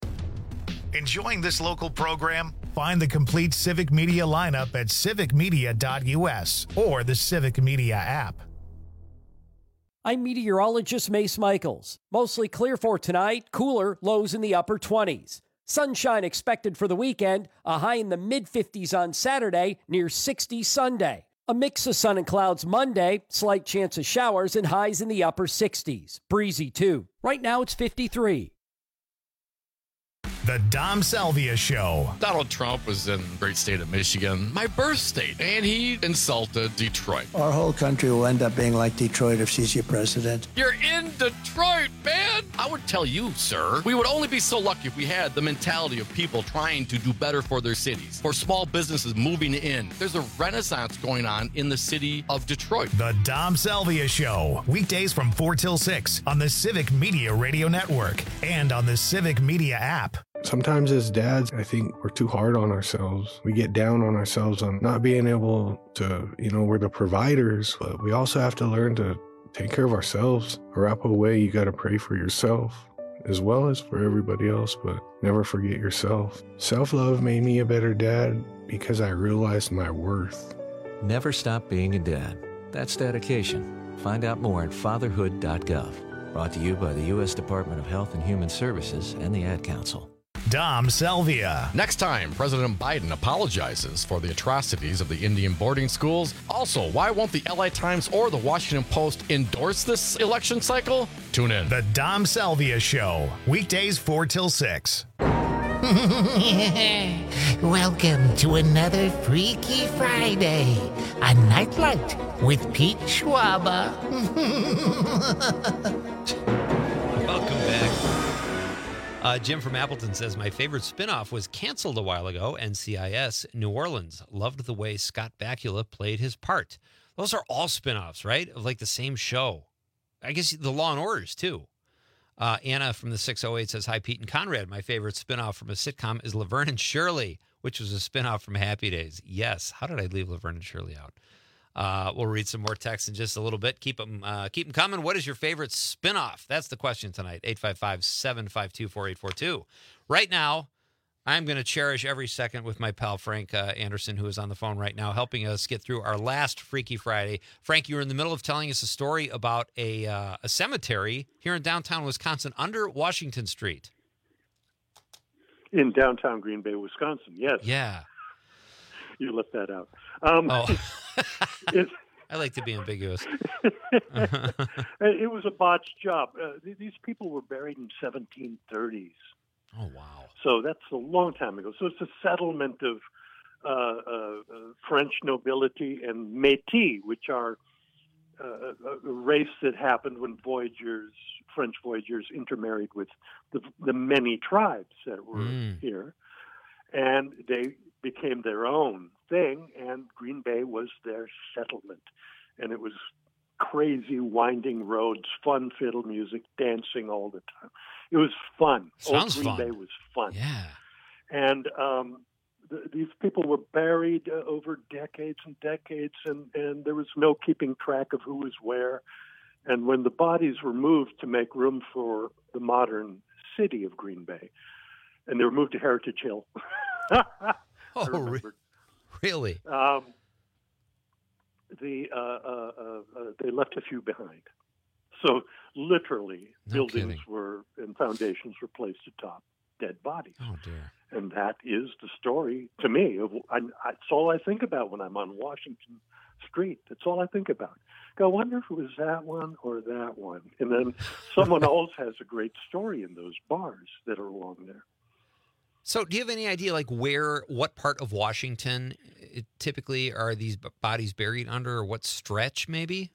Enjoying this local program? Find the complete Civic Media lineup at civic media dot u s or the Civic Media app. I'm meteorologist Mace Michaels. Mostly clear for tonight, cooler, lows in the upper twenties. Sunshine expected for the weekend, a high in the mid fifties on Saturday, near sixty Sunday. A mix of sun and clouds Monday, slight chance of showers and highs in the upper sixties. Breezy too. Right now it's fifty-three. The Dom Salvia Show. Donald Trump was in the great state of Michigan, my birth state, and he insulted Detroit. Our whole country will end up being like Detroit if she's your president. You're in Detroit, man! I would tell you, sir, we would only be so lucky if we had the mentality of people trying to do better for their cities, for small businesses moving in. There's a renaissance going on in the city of Detroit. The Dom Salvia Show. Weekdays from four till six on the Civic Media Radio Network and on the Civic Media app. Sometimes as dads, I think we're too hard on ourselves. We get down on ourselves on not being able to, you know, we're the providers, but we also have to learn to take care of ourselves. Arapahoe way, you got to pray for yourself. as well as for everybody else, but never forget yourself. Self-love made me a better dad because I realized my worth. Never stop being a dad. That's dedication. Find out more at fatherhood dot gov. Brought to you by the U S Department of Health and Human Services and the Ad Council. Dom Selvia. Next time, President Biden apologizes for the atrocities of the Indian boarding schools. Also, why won't the L A Times or the Washington Post endorse this election cycle? Tune in. The Dom Selvia Show. Weekdays four till six. Welcome to another Freaky Friday, a nightlight with Pete Schwaba. Welcome back. Uh, Jim from Appleton says, my favorite spinoff was canceled a while ago, N C I S New Orleans. Loved the way Scott Bakula played his part. Those are all spinoffs, right? Of like the same show. I guess the Law and Orders, too. Uh, Anna from the six oh eight says, hi, Pete and Conrad. My favorite spinoff from a sitcom is Laverne and Shirley, which was a spinoff from Happy Days. Yes. How did I leave Laverne and Shirley out? Uh, we'll read some more texts in just a little bit. Keep them, uh, keep them coming. What is your favorite spinoff? That's the question tonight. eight five five, seven five two, four eight four two. Right now, I'm going to cherish every second with my pal Frank uh, Anderson, who is on the phone right now, helping us get through our last Freaky Friday. Frank, you were in the middle of telling us a story about a uh, a cemetery here in downtown Wisconsin under Washington Street. In downtown Green Bay, Wisconsin, yes. Yeah. You left that out. Um, oh. it, I like to be ambiguous. It was a botched job. Uh, th- these people were buried in seventeen thirties. Oh, wow. So that's a long time ago. So it's a settlement of uh, uh, uh, French nobility and Métis, which are uh, a race that happened when voyagers, French voyagers, intermarried with the, the many tribes that were Mm. here. And they became their own thing, and Green Bay was their settlement. And it was crazy, winding roads, fun fiddle music, dancing all the time. It was fun. Sounds Old Green fun. Bay was fun. Yeah. And um, th- these people were buried uh, over decades and decades, and, and there was no keeping track of who was where. And when the bodies were moved to make room for the modern city of Green Bay, and they were moved to Heritage Hill. Oh, re- really? Um, the uh, uh, uh, uh, they left a few behind. So literally, No buildings kidding. were and foundations were placed atop dead bodies. Oh, dear. And that is the story to me. Of, I, I, it's all I think about when I'm on Washington Street. That's all I think about. I wonder if it was that one or that one. And then someone else has a great story in those bars that are along there. So do you have any idea, like, where, what part of Washington it, typically are these b- bodies buried under, or what stretch, maybe?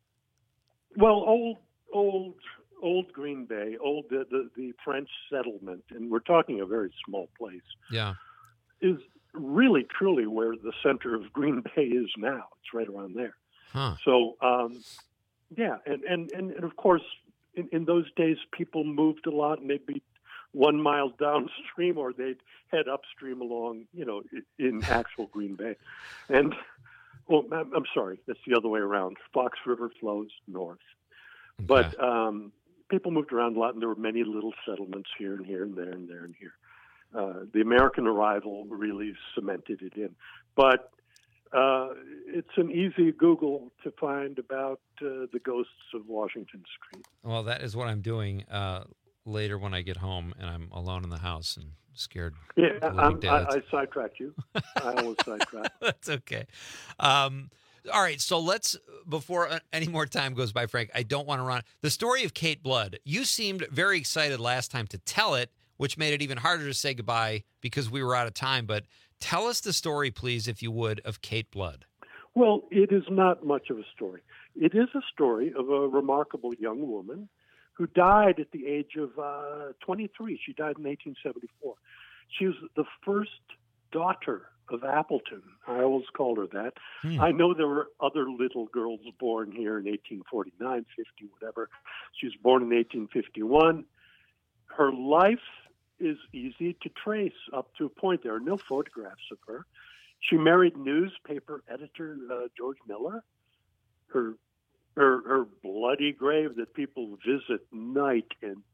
Well, old, old, old Green Bay, old the, the, the French settlement, and we're talking a very small place, Yeah. is really, truly where the center of Green Bay is now. It's right around there. Huh. So, um, yeah, and, and, and, and of course, in, in those days, people moved a lot, and they'd be one mile downstream, or they'd head upstream along, you know, i- in actual Green Bay. And, well, I'm, I'm sorry, that's the other way around. Fox River flows north. But um, people moved around a lot, and there were many little settlements here and here and there and there and here. Uh, the American arrival really cemented it in. But uh, it's an easy Google to find about uh, the ghosts of Washington Street. Well, that is what I'm doing uh, later when I get home and I'm alone in the house and scared. Yeah, of the living I'm, I, dads. I sidetracked you. I always sidetrack. That's okay. Um, all right, so let's, before uh, any more time goes by, Frank, I don't want to run. The story of Kate Blood, you seemed very excited last time to tell it, which made it even harder to say goodbye because we were out of time. But tell us the story, please, if you would, of Kate Blood. Well, it is not much of a story. It is a story of a remarkable young woman who died at the age of uh, twenty-three. She died in eighteen seventy-four. She was the first daughter of Appleton. I always called her that. Hmm. I know there were other little girls born here in eighteen forty-nine, fifty, whatever. She was born in eighteen fifty-one. Her life is easy to trace up to a point. There are no photographs of her. She married newspaper editor uh, George Miller. Her, her her bloody grave that people visit night and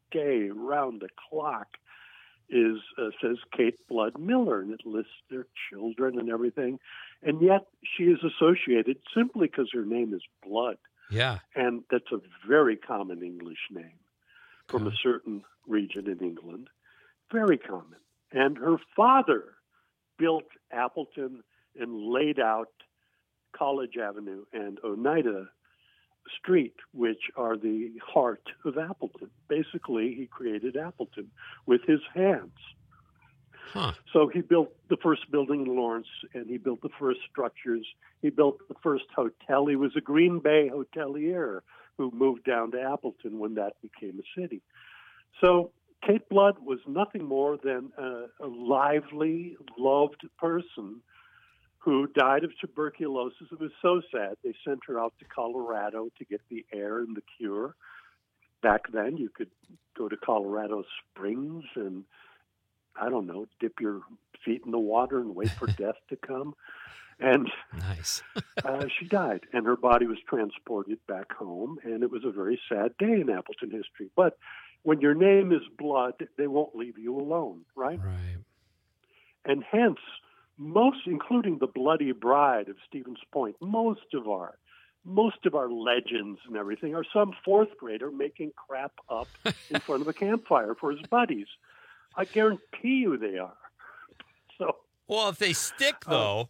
day, round the clock, is uh, says Kate Blood Miller, and it lists their children and everything. And yet she is associated simply because her name is Blood. Yeah. And that's a very common English name from a certain region in England. Very common. And her father built Appleton and laid out College Avenue and Oneida Street, which are the heart of Appleton. Basically, he created Appleton with his hands. Huh. So he built the first building in Lawrence, and he built the first structures. He built the first hotel. He was a Green Bay hotelier who moved down to Appleton when that became a city. So Kate Blood was nothing more than a, a lively, loved person who died of tuberculosis. It was so sad. They sent her out to Colorado to get the air and the cure. Back then, you could go to Colorado Springs and, I don't know, dip your feet in the water and wait for death to come. And nice. uh, she died, and her body was transported back home, and it was a very sad day in Appleton history. But when your name is Blood, they won't leave you alone, right? Right. And hence, most, including the Bloody Bride of Stevens Point, most of our, most of our legends and everything are some fourth grader making crap up in front of a campfire for his buddies. I guarantee you they are. So, well, if they stick though, uh,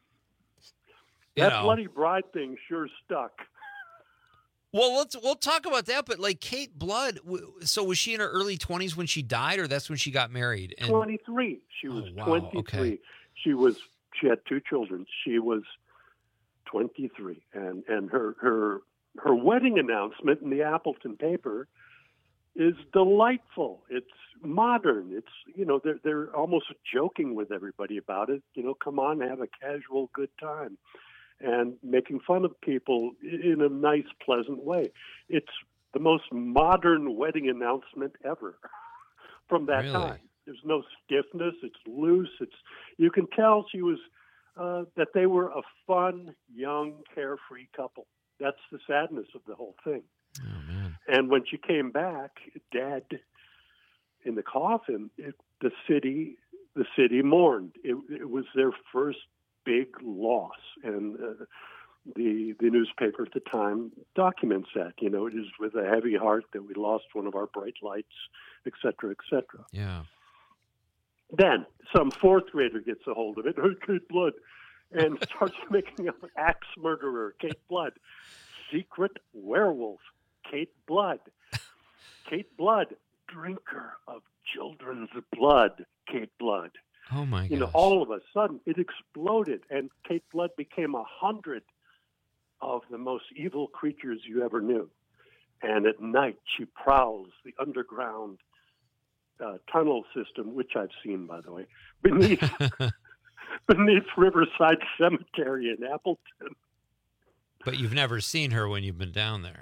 you that know. Bloody Bride thing sure stuck. Well, let's we'll talk about that. But like Kate Blood, so was she in her early twenties when she died, or that's when she got married? And... twenty-three. She was oh, wow. twenty-three. Okay. She was. She had two children. She was twenty-three, and and her her her wedding announcement in the Appleton paper is delightful. It's modern. It's, you know, they're they're almost joking with everybody about it. You know, come on, have a casual good time, and making fun of people in a nice, pleasant way. It's the most modern wedding announcement ever from that really? time. There's no stiffness. It's loose. It's you can tell she was uh, that they were a fun, young, carefree couple. That's the sadness of the whole thing. Oh man! And when she came back, dead in the coffin, it, the city the city mourned. It, it was their first big loss, and uh, the the newspaper at the time documents that. You know, it is with a heavy heart that we lost one of our bright lights, et cetera, et cetera. Yeah. Then some fourth grader gets a hold of it, her Kate Blood, and starts making up axe murderer, Kate Blood, secret werewolf, Kate Blood, Kate Blood, drinker of children's blood, Kate Blood. Oh my god! You know, all of a sudden it exploded, and Kate Blood became a hundred of the most evil creatures you ever knew. And at night she prowls the underground Uh, tunnel system, which I've seen, by the way, beneath beneath Riverside Cemetery in Appleton. But you've never seen her when you've been down there.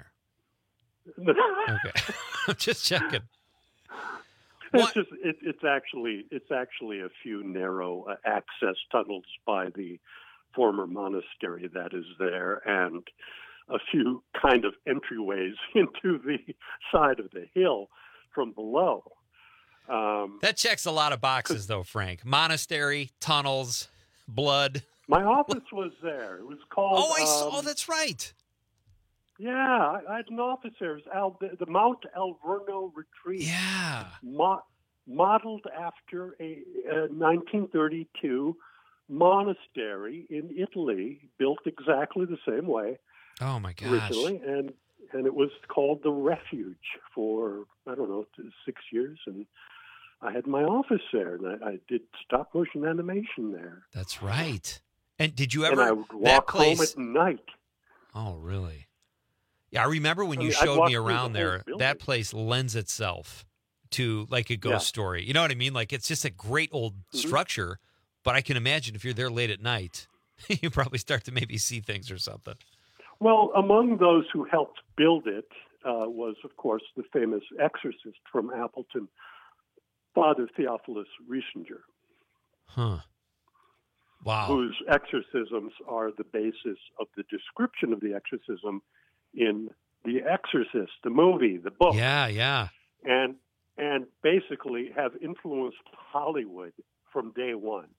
Okay, I'm just checking. It's What? just it, it's actually it's actually a few narrow uh, access tunnels by the former monastery that is there, and a few kind of entryways into the side of the hill from below. Um, That checks a lot of boxes, though, Frank. Monastery, tunnels, blood. My office was there. It was called. Oh, I saw. Um, Oh, that's right. Yeah, I, I had an office there. It was Al, the, the Mount Alverno Retreat. Yeah. Mo- modeled after a, a nineteen thirty-two monastery in Italy, built exactly the same way. Oh my gosh. Originally, and and it was called the Refuge for I don't know six years, and I had my office there, and I, I did stop motion animation there. That's right. And did you And ever I would that walk place? home at night. Oh, really? Yeah, I remember when I you mean, I'd showed walk me through the around whole there. building. That place lends itself to like a ghost Yeah. story. You know what I mean? Like it's just a great old Mm-hmm. structure, but I can imagine if you're there late at night, you probably start to maybe see things or something. Well, among those who helped build it uh, was, of course, the famous exorcist from Appleton, Father Theophilus Riesinger, Huh. Wow. whose exorcisms are the basis of the description of the exorcism in The Exorcist, the movie, the book. Yeah, yeah. And and basically have influenced Hollywood from day one.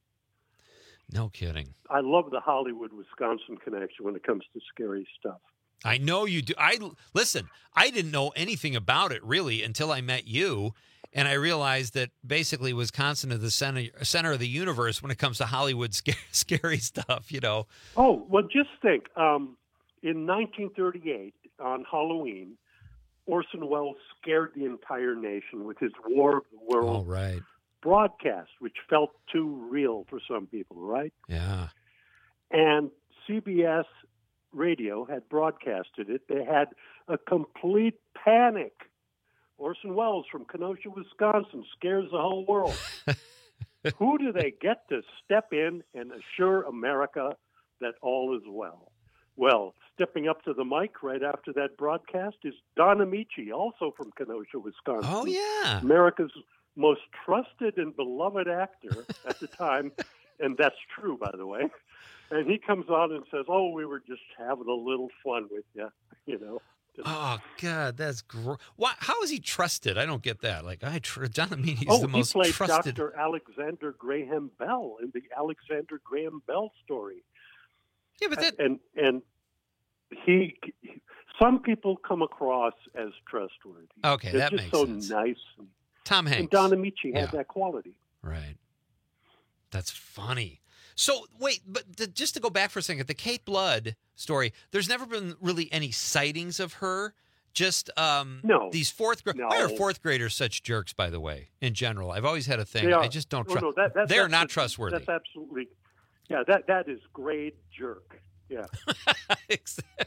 No kidding. I love the Hollywood-Wisconsin connection when it comes to scary stuff. I know you do. I listen, I didn't know anything about it really until I met you, and I realized that basically Wisconsin is the center, center of the universe when it comes to Hollywood scary, scary stuff, you know. Oh, well, just think. Um, in nineteen thirty-eight, on Halloween, Orson Welles scared the entire nation with his War of the Worlds oh, right. broadcast, which felt too real for some people, right? Yeah. And C B S Radio had broadcasted it. They had a complete panic. Orson Welles from Kenosha, Wisconsin, scares the whole world. Who do they get to step in and assure America that all is well? Well, stepping up to the mic right after that broadcast is Don Amici, also from Kenosha, Wisconsin. Oh, yeah. America's most trusted and beloved actor at the time, and that's true, by the way. And he comes on and says, oh, we were just having a little fun with you, you know. Oh, God, that's great. Why, how is he trusted? I don't get that. Like, I tr- Don Amici is oh, the most he played trusted. Doctor Alexander Graham Bell in the Alexander Graham Bell story. Yeah, but that... And, and he, some people come across as trustworthy. Okay, They're that just makes so sense. nice. Tom Hanks. And Don Amici Yeah. had that quality. Right. That's funny. So, wait, but th- just to go back for a second, the Kate Blood story, there's never been really any sightings of her. Just um, no. these fourth graders. No. Why are fourth graders such jerks, by the way, in general? I've always had a thing. They are. I just don't Oh, trust. no, that- that- They're that- not that's- trustworthy. That's absolutely, yeah, that, that is grade jerk. Yeah. exactly.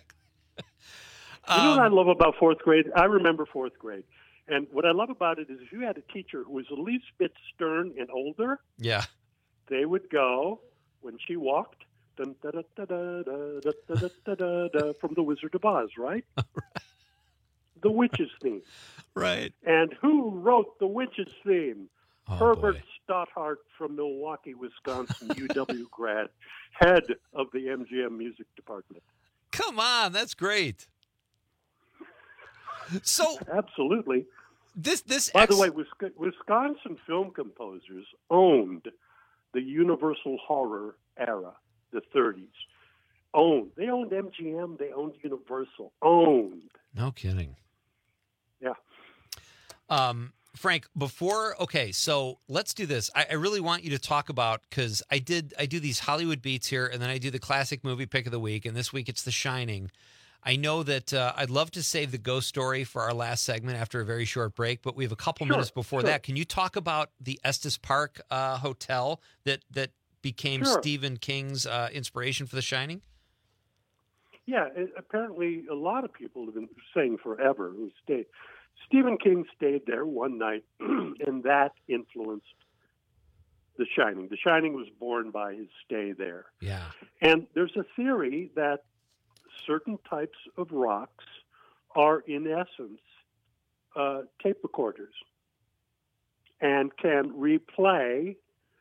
You know what I Um, love about fourth grade? I remember fourth grade. And what I love about it is if you had a teacher who was the least bit stern and older, Yeah. they would go, when she walked, dun, da, da, da, da, da, da, da, da, da, da, from The Wizard of Oz, right? The Witches theme. Right. And who wrote the Witches theme? Oh, Herbert Stotthart from Milwaukee, Wisconsin, U W grad, head of the M G M music department. Come on, that's great. So absolutely, this this. By ex- the way, Wis- Wisconsin film composers owned the Universal horror era, the thirties. Owned. They owned M G M. They owned Universal. Owned. No kidding. Yeah. Um, Frank, before okay, so let's do this. I, I really want you to talk about because I did I do these Hollywood beats here, and then I do the classic movie pick of the week, and this week it's The Shining. I know that uh, I'd love to save the ghost story for our last segment after a very short break, but we have a couple Sure, minutes before sure. that. Can you talk about the Estes Park uh, Hotel that that became Sure. Stephen King's uh, inspiration for The Shining? Yeah, it, apparently a lot of people have been saying forever who stayed. Stephen King stayed there one night, and that influenced The Shining. The Shining was born by his stay there. Yeah. And there's a theory that certain types of rocks are, in essence, uh, tape recorders and can replay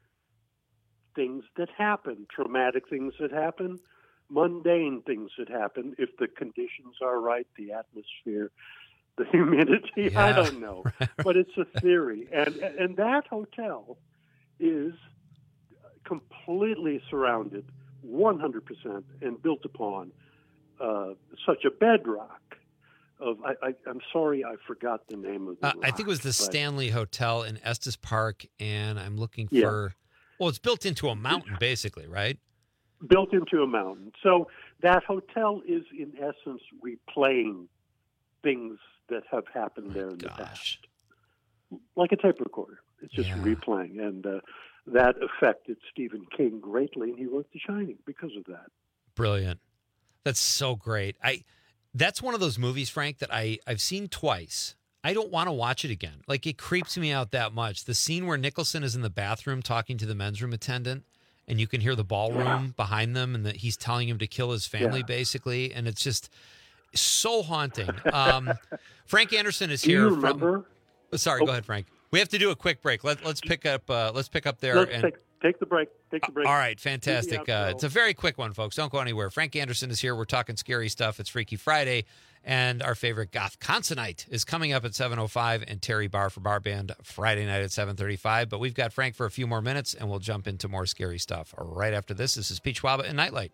things that happen, traumatic things that happen, mundane things that happen, if the conditions are right, the atmosphere, the humidity, Yeah. I don't know. But it's a theory. And, and that hotel is completely surrounded, one hundred percent, and built upon uh, such a bedrock of, I, I, I'm sorry, I forgot the name of the Uh, I think it was rock, the but- Stanley Hotel in Estes Park, and I'm looking Yeah. for. Well, it's built into a mountain, basically, right? built into a mountain. So that hotel is, in essence, replaying things that have happened there in the past. Like a tape recorder. It's just Yeah. replaying. And uh, that affected Stephen King greatly, and he wrote The Shining because of that. Brilliant. That's so great. I that's one of those movies, Frank, that I, I've seen twice. I don't want to watch it again. Like, it creeps me out that much. The scene where Nicholson is in the bathroom talking to the men's room attendant, and you can hear the ballroom Yeah. behind them, and that he's telling him to kill his family, Yeah. basically. And it's just so haunting. Um, Frank Anderson is Do here. you from- remember? Sorry, Oh. go ahead, Frank. We have to do a quick break. Let, let's pick up. Uh, let's pick up there. Let's and take, take the break. Take the break. all right, Do the fantastic. Uh, outro. it's a very quick one, folks. Don't go anywhere. Frank Anderson is here. We're talking scary stuff. It's Freaky Friday. And our favorite goth consonite is coming up at seven oh five, and Terry Barr for Bar Band Friday night at seven thirty-five. But we've got Frank for a few more minutes, and we'll jump into more scary stuff right after this. This is Pete Schwaba and Nightlight.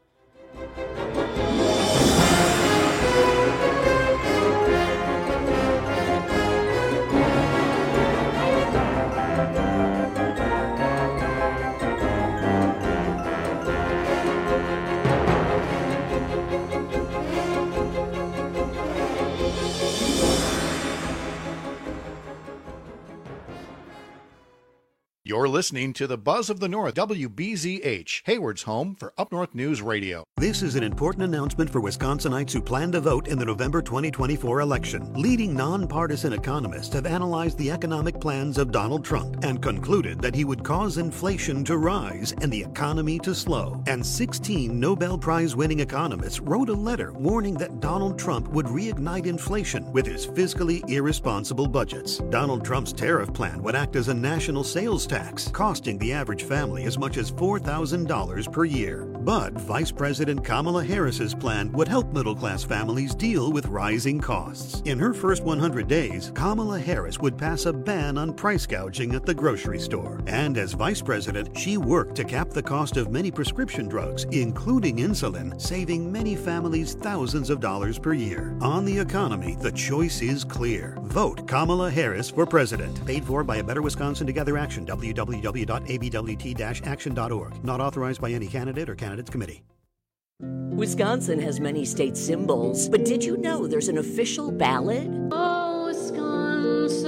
You're listening to the Buzz of the North, W B Z H, Hayward's home for Up North News Radio. This is an important announcement for Wisconsinites who plan to vote in the November twenty twenty-four election. Leading nonpartisan economists have analyzed the economic plans of Donald Trump and concluded that he would cause inflation to rise and the economy to slow. And sixteen Nobel Prize-winning economists wrote a letter warning that Donald Trump would reignite inflation with his fiscally irresponsible budgets. Donald Trump's tariff plan would act as a national sales tax, costing the average family as much as four thousand dollars per year. But Vice President Kamala Harris's plan would help middle-class families deal with rising costs. In her first one hundred days, Kamala Harris would pass a ban on price gouging at the grocery store. And as Vice President, she worked to cap the cost of many prescription drugs, including insulin, saving many families thousands of dollars per year. On the economy, the choice is clear. Vote Kamala Harris for president. Paid for by A Better Wisconsin Together Action. w w w dot a b w t dash action dot org. Not authorized by any candidate or candidates committee. Wisconsin has many state symbols, but did you know there's an official ballad? Oh, Wisconsin,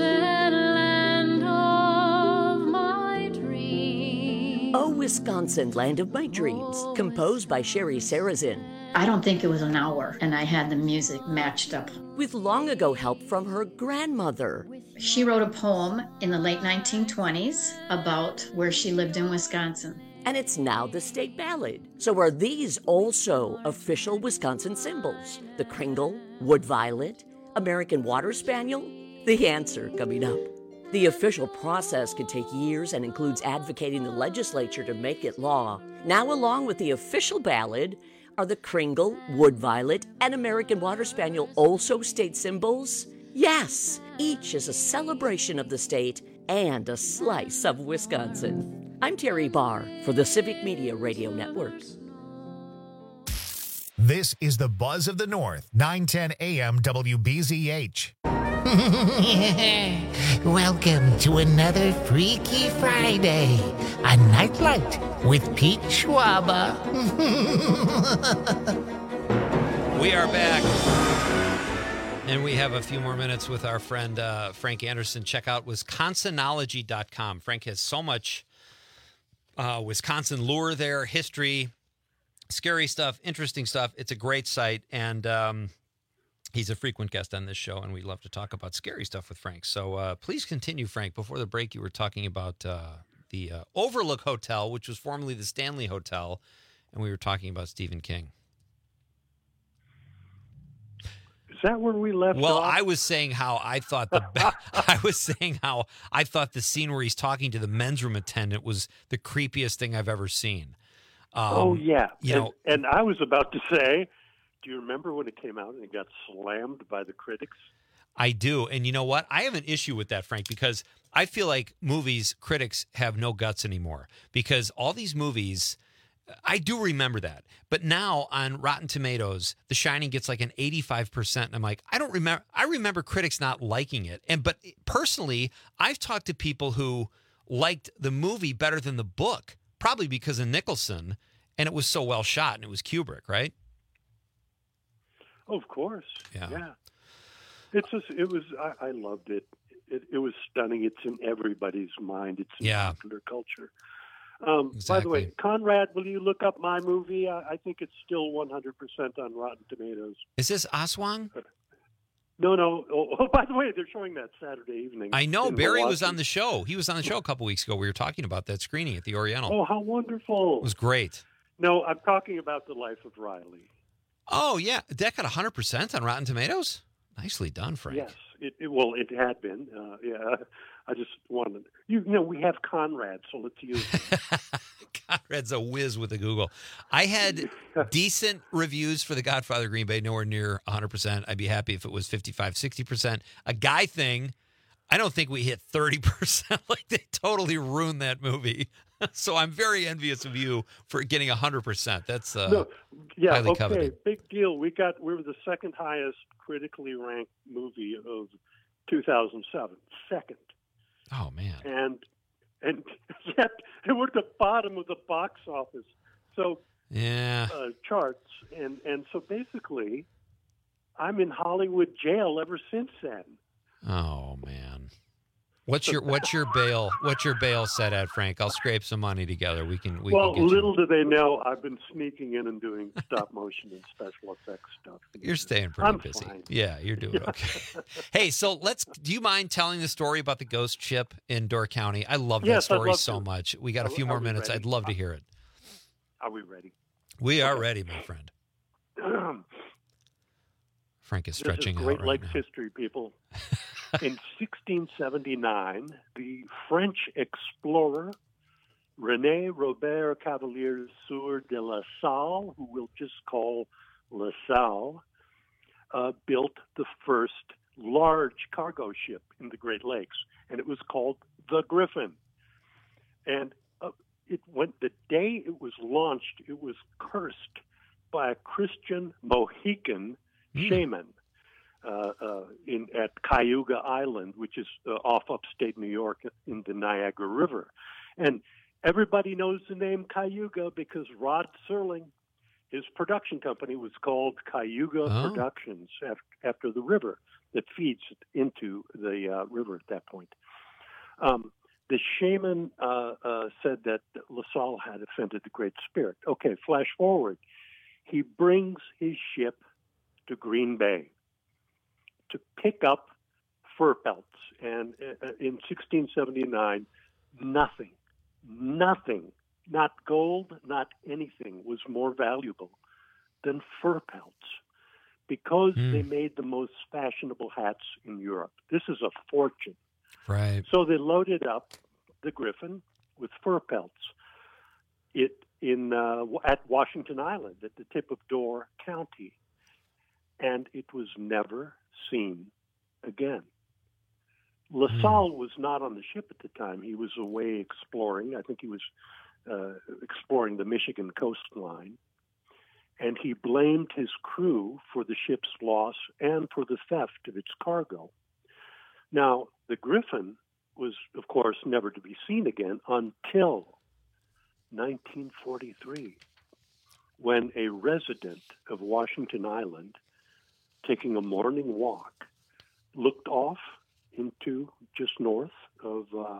land of my dreams. Oh, Wisconsin, land of my dreams, composed by Sherry Sarazin. I don't think it was an hour, and I had the music matched up. With long ago help from her grandmother. She wrote a poem in the late nineteen twenties about where she lived in Wisconsin. And it's now the state ballad. So are these also official Wisconsin symbols? The Kringle, Wood Violet, American Water Spaniel? The answer coming up. The official process can take years and includes advocating the legislature to make it law. Now, along with the official ballad, are the Kringle, Wood Violet, and American Water Spaniel also state symbols? Yes, each is a celebration of the state and a slice of Wisconsin. I'm Terry Barr for the Civic Media Radio Network. This is the Buzz of the North, nine ten a m W B Z H. Welcome to another Freaky Friday, a nightlight with Pete Schwaba. We are back, and we have a few more minutes with our friend uh, Frank Anderson. Check out Wisconsinology dot com. Frank has so much uh, Wisconsin lore there, history, scary stuff, interesting stuff. It's a great site, and um, he's a frequent guest on this show, and we love to talk about scary stuff with Frank. So uh, please continue, Frank. Before the break, you were talking about uh, the uh, Overlook Hotel, which was formerly the Stanley Hotel, and we were talking about Stephen King. Is that where we left well, off? I was saying how I thought the I was saying how I thought the scene where he's talking to the men's room attendant was the creepiest thing I've ever seen. Um, oh yeah, you and, know, and I was about to say, do you remember when it came out and it got slammed by the critics? I do, and you know what? I have an issue with that, Frank, because I feel like movies critics have no guts anymore. Because all these movies, I do remember that, but now on Rotten Tomatoes, The Shining gets like an eighty-five percent, and I'm like, I don't remember. I remember critics not liking it, and but personally, I've talked to people who liked the movie better than the book, probably because of Nicholson, and it was so well shot, and it was Kubrick, right? Oh, of course. Yeah. Yeah. It's just, it was, I, I loved it. it. It was stunning. It's in everybody's mind. It's in yeah. popular culture. Um, exactly. By the way, Conrad, will you look up my movie? I, I think it's still one hundred percent on Rotten Tomatoes. Is this Aswang? No, no. Oh, oh, by the way, they're showing that Saturday evening. I know. in Barry Milwaukee. was on the show. He was on the show a couple weeks ago. We were talking about that screening at the Oriental. Oh, how wonderful. It was great. No, I'm talking about The Life of Riley. Oh, yeah. That got one hundred percent on Rotten Tomatoes? Nicely done, Frank. Yes. It, it, well, it had been. Uh, yeah. I just wanted, you, you know, we have Conrad, so let's use it. Conrad's a whiz with the Google. I had decent reviews for The Godfather Green Bay, nowhere near one hundred percent. I'd be happy if it was fifty-five, sixty percent. A Guy Thing, I don't think we hit thirty percent. Like, they totally ruined that movie. So I'm very envious of you for getting one hundred percent. That's uh, no, yeah, highly okay, coveted. big deal. We got we were the second highest critically ranked movie of two thousand seven. Second. Oh, man. And and yet we're at the bottom of the box office. So yeah, uh, charts, and and so basically, I'm in Hollywood jail ever since then. Oh man, what's your what's your bail? What's your bail set at, Frank? I'll scrape some money together. We can. We well, can get little you. do they know, I've been sneaking in and doing stop motion and special effects stuff. You're staying pretty I'm busy. fine. Yeah, you're doing okay. Hey, so let's. Do you mind telling the story about the ghost ship in Door County? I love Yes, that I'd story love so to. much. We got a Are- few are more we minutes. ready? I'd love to hear it. Are we ready? We are ready, my friend. Frank is This stretching is Great out right Lakes now. history, people. In sixteen seventy-nine, the French explorer René Robert Cavalier Sieur de La Salle, who we'll just call La Salle, uh, built the first large cargo ship in the Great Lakes, and it was called the Griffin. And uh, it went the day it was launched, it was cursed by a Christian Mohican Hmm. shaman uh, uh, in at Cayuga Island, which is uh, off upstate New York in the Niagara River. And everybody knows the name Cayuga because Rod Serling, his production company, was called Cayuga Oh. Productions after, after the river that feeds into the uh, river at that point. Um, the shaman uh, uh, said that La Salle had offended the Great Spirit. Okay, flash forward. He brings his ship to Green Bay to pick up fur pelts. And uh, in sixteen seventy-nine, nothing, nothing, not gold, not anything was more valuable than fur pelts because Mm. they made the most fashionable hats in Europe. This is a fortune. Right. So they loaded up the Griffin with fur pelts. It in uh, at Washington Island at the tip of Door County. And it was never seen again. La Salle was not on the ship at the time. He was away exploring. I think he was uh, exploring the Michigan coastline. And he blamed his crew for the ship's loss and for the theft of its cargo. Now, the Griffin was, of course, never to be seen again until nineteen forty-three, when a resident of Washington Island, taking a morning walk, looked off into just north of uh,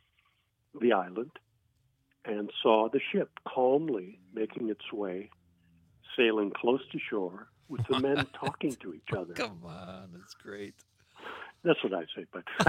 the island and saw the ship calmly making its way, sailing close to shore with the men talking to each other. Come on, that's great. That's what I say,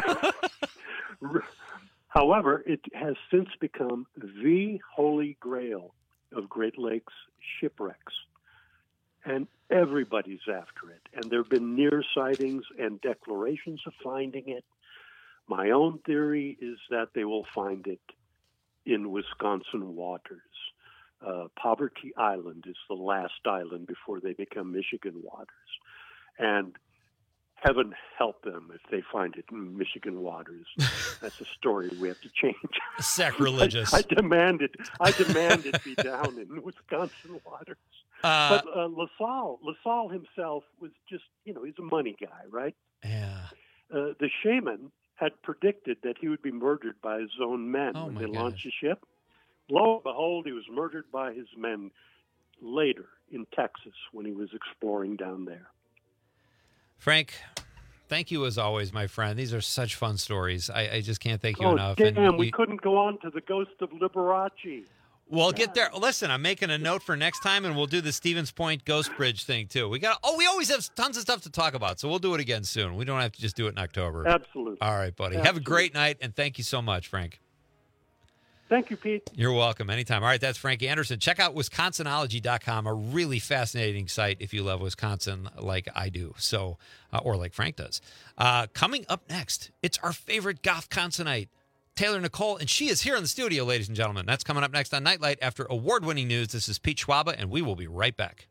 but however, it has since become the holy grail of Great Lakes shipwrecks. And everybody's after it. And there have been near sightings and declarations of finding it. My own theory is that they will find it in Wisconsin waters. Uh, Poverty Island is the last island before they become Michigan waters. And heaven help them if they find it in Michigan waters. That's a story we have to change. Sacrilegious. I, I demand it. I demand it be down in Wisconsin waters. Uh, but uh, La Salle, La Salle himself was just, you know, he's a money guy, right? Yeah. Uh, the shaman had predicted that he would be murdered by his own men Oh, when my they gosh. launched the ship. Lo and behold, he was murdered by his men later in Texas when he was exploring down there. Frank, thank you as always, my friend. These are such fun stories. I, I just can't thank you oh, enough. damn, And we you- couldn't go on to the ghost of Liberace. We'll get there. Listen, I'm making a note for next time, and we'll do the Stevens Point Ghost Bridge thing too. We got. Oh, we always have tons of stuff to talk about, so we'll do it again soon. We don't have to just do it in October. Absolutely. All right, buddy. Have a Absolutely. great night, and thank you so much, Frank. Thank you, Pete. You're welcome. Anytime. All right, that's Frank Anderson. Check out Wisconsinology dot com, a really fascinating site if you love Wisconsin like I do, so uh, or like Frank does. Uh, coming up next, it's our favorite Gothconsinite, Taylor Nicole, and she is here in the studio, ladies and gentlemen. That's coming up next on Nightlight after award-winning news. This is Pete Schwaba, and we will be right back.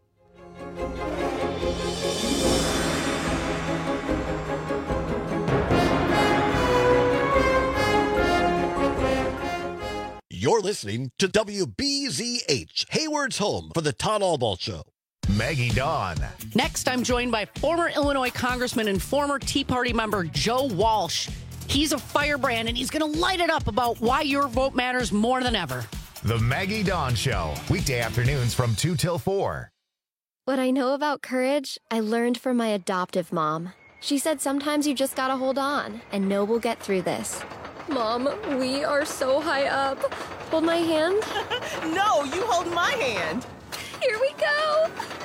You're listening to W B Z H, Hayward's home for the Todd Albaugh Show. Maggie Dawn. Next, I'm joined by former Illinois Congressman and former Tea Party member Joe Walsh. He's a firebrand, and he's going to light it up about why your vote matters more than ever. The Maggie Dawn Show, weekday afternoons from two till four. What I know about courage, I learned from my adoptive mom. She said sometimes you just gotta hold on and know we'll get through this. Mom, we are so high up. Hold my hand. No, you hold my hand. Here we go.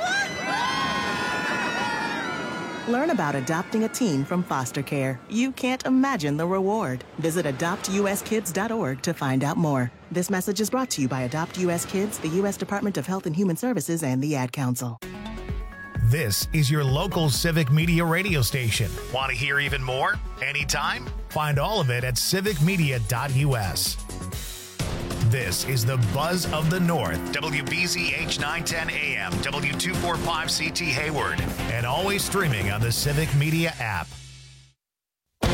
Learn about adopting a teen from foster care. You can't imagine the reward. Visit adopt u s kids dot org to find out more. This message is brought to you by Adopt U S Kids, the U S Department of Health and Human Services, and the Ad Council. This is your local Civic Media radio station. Want to hear even more? Anytime? Find all of it at civic media dot u s. This is the Buzz of the North, W B Z H nine ten A M, W two forty-five C T Hayward, and always streaming on the Civic Media app.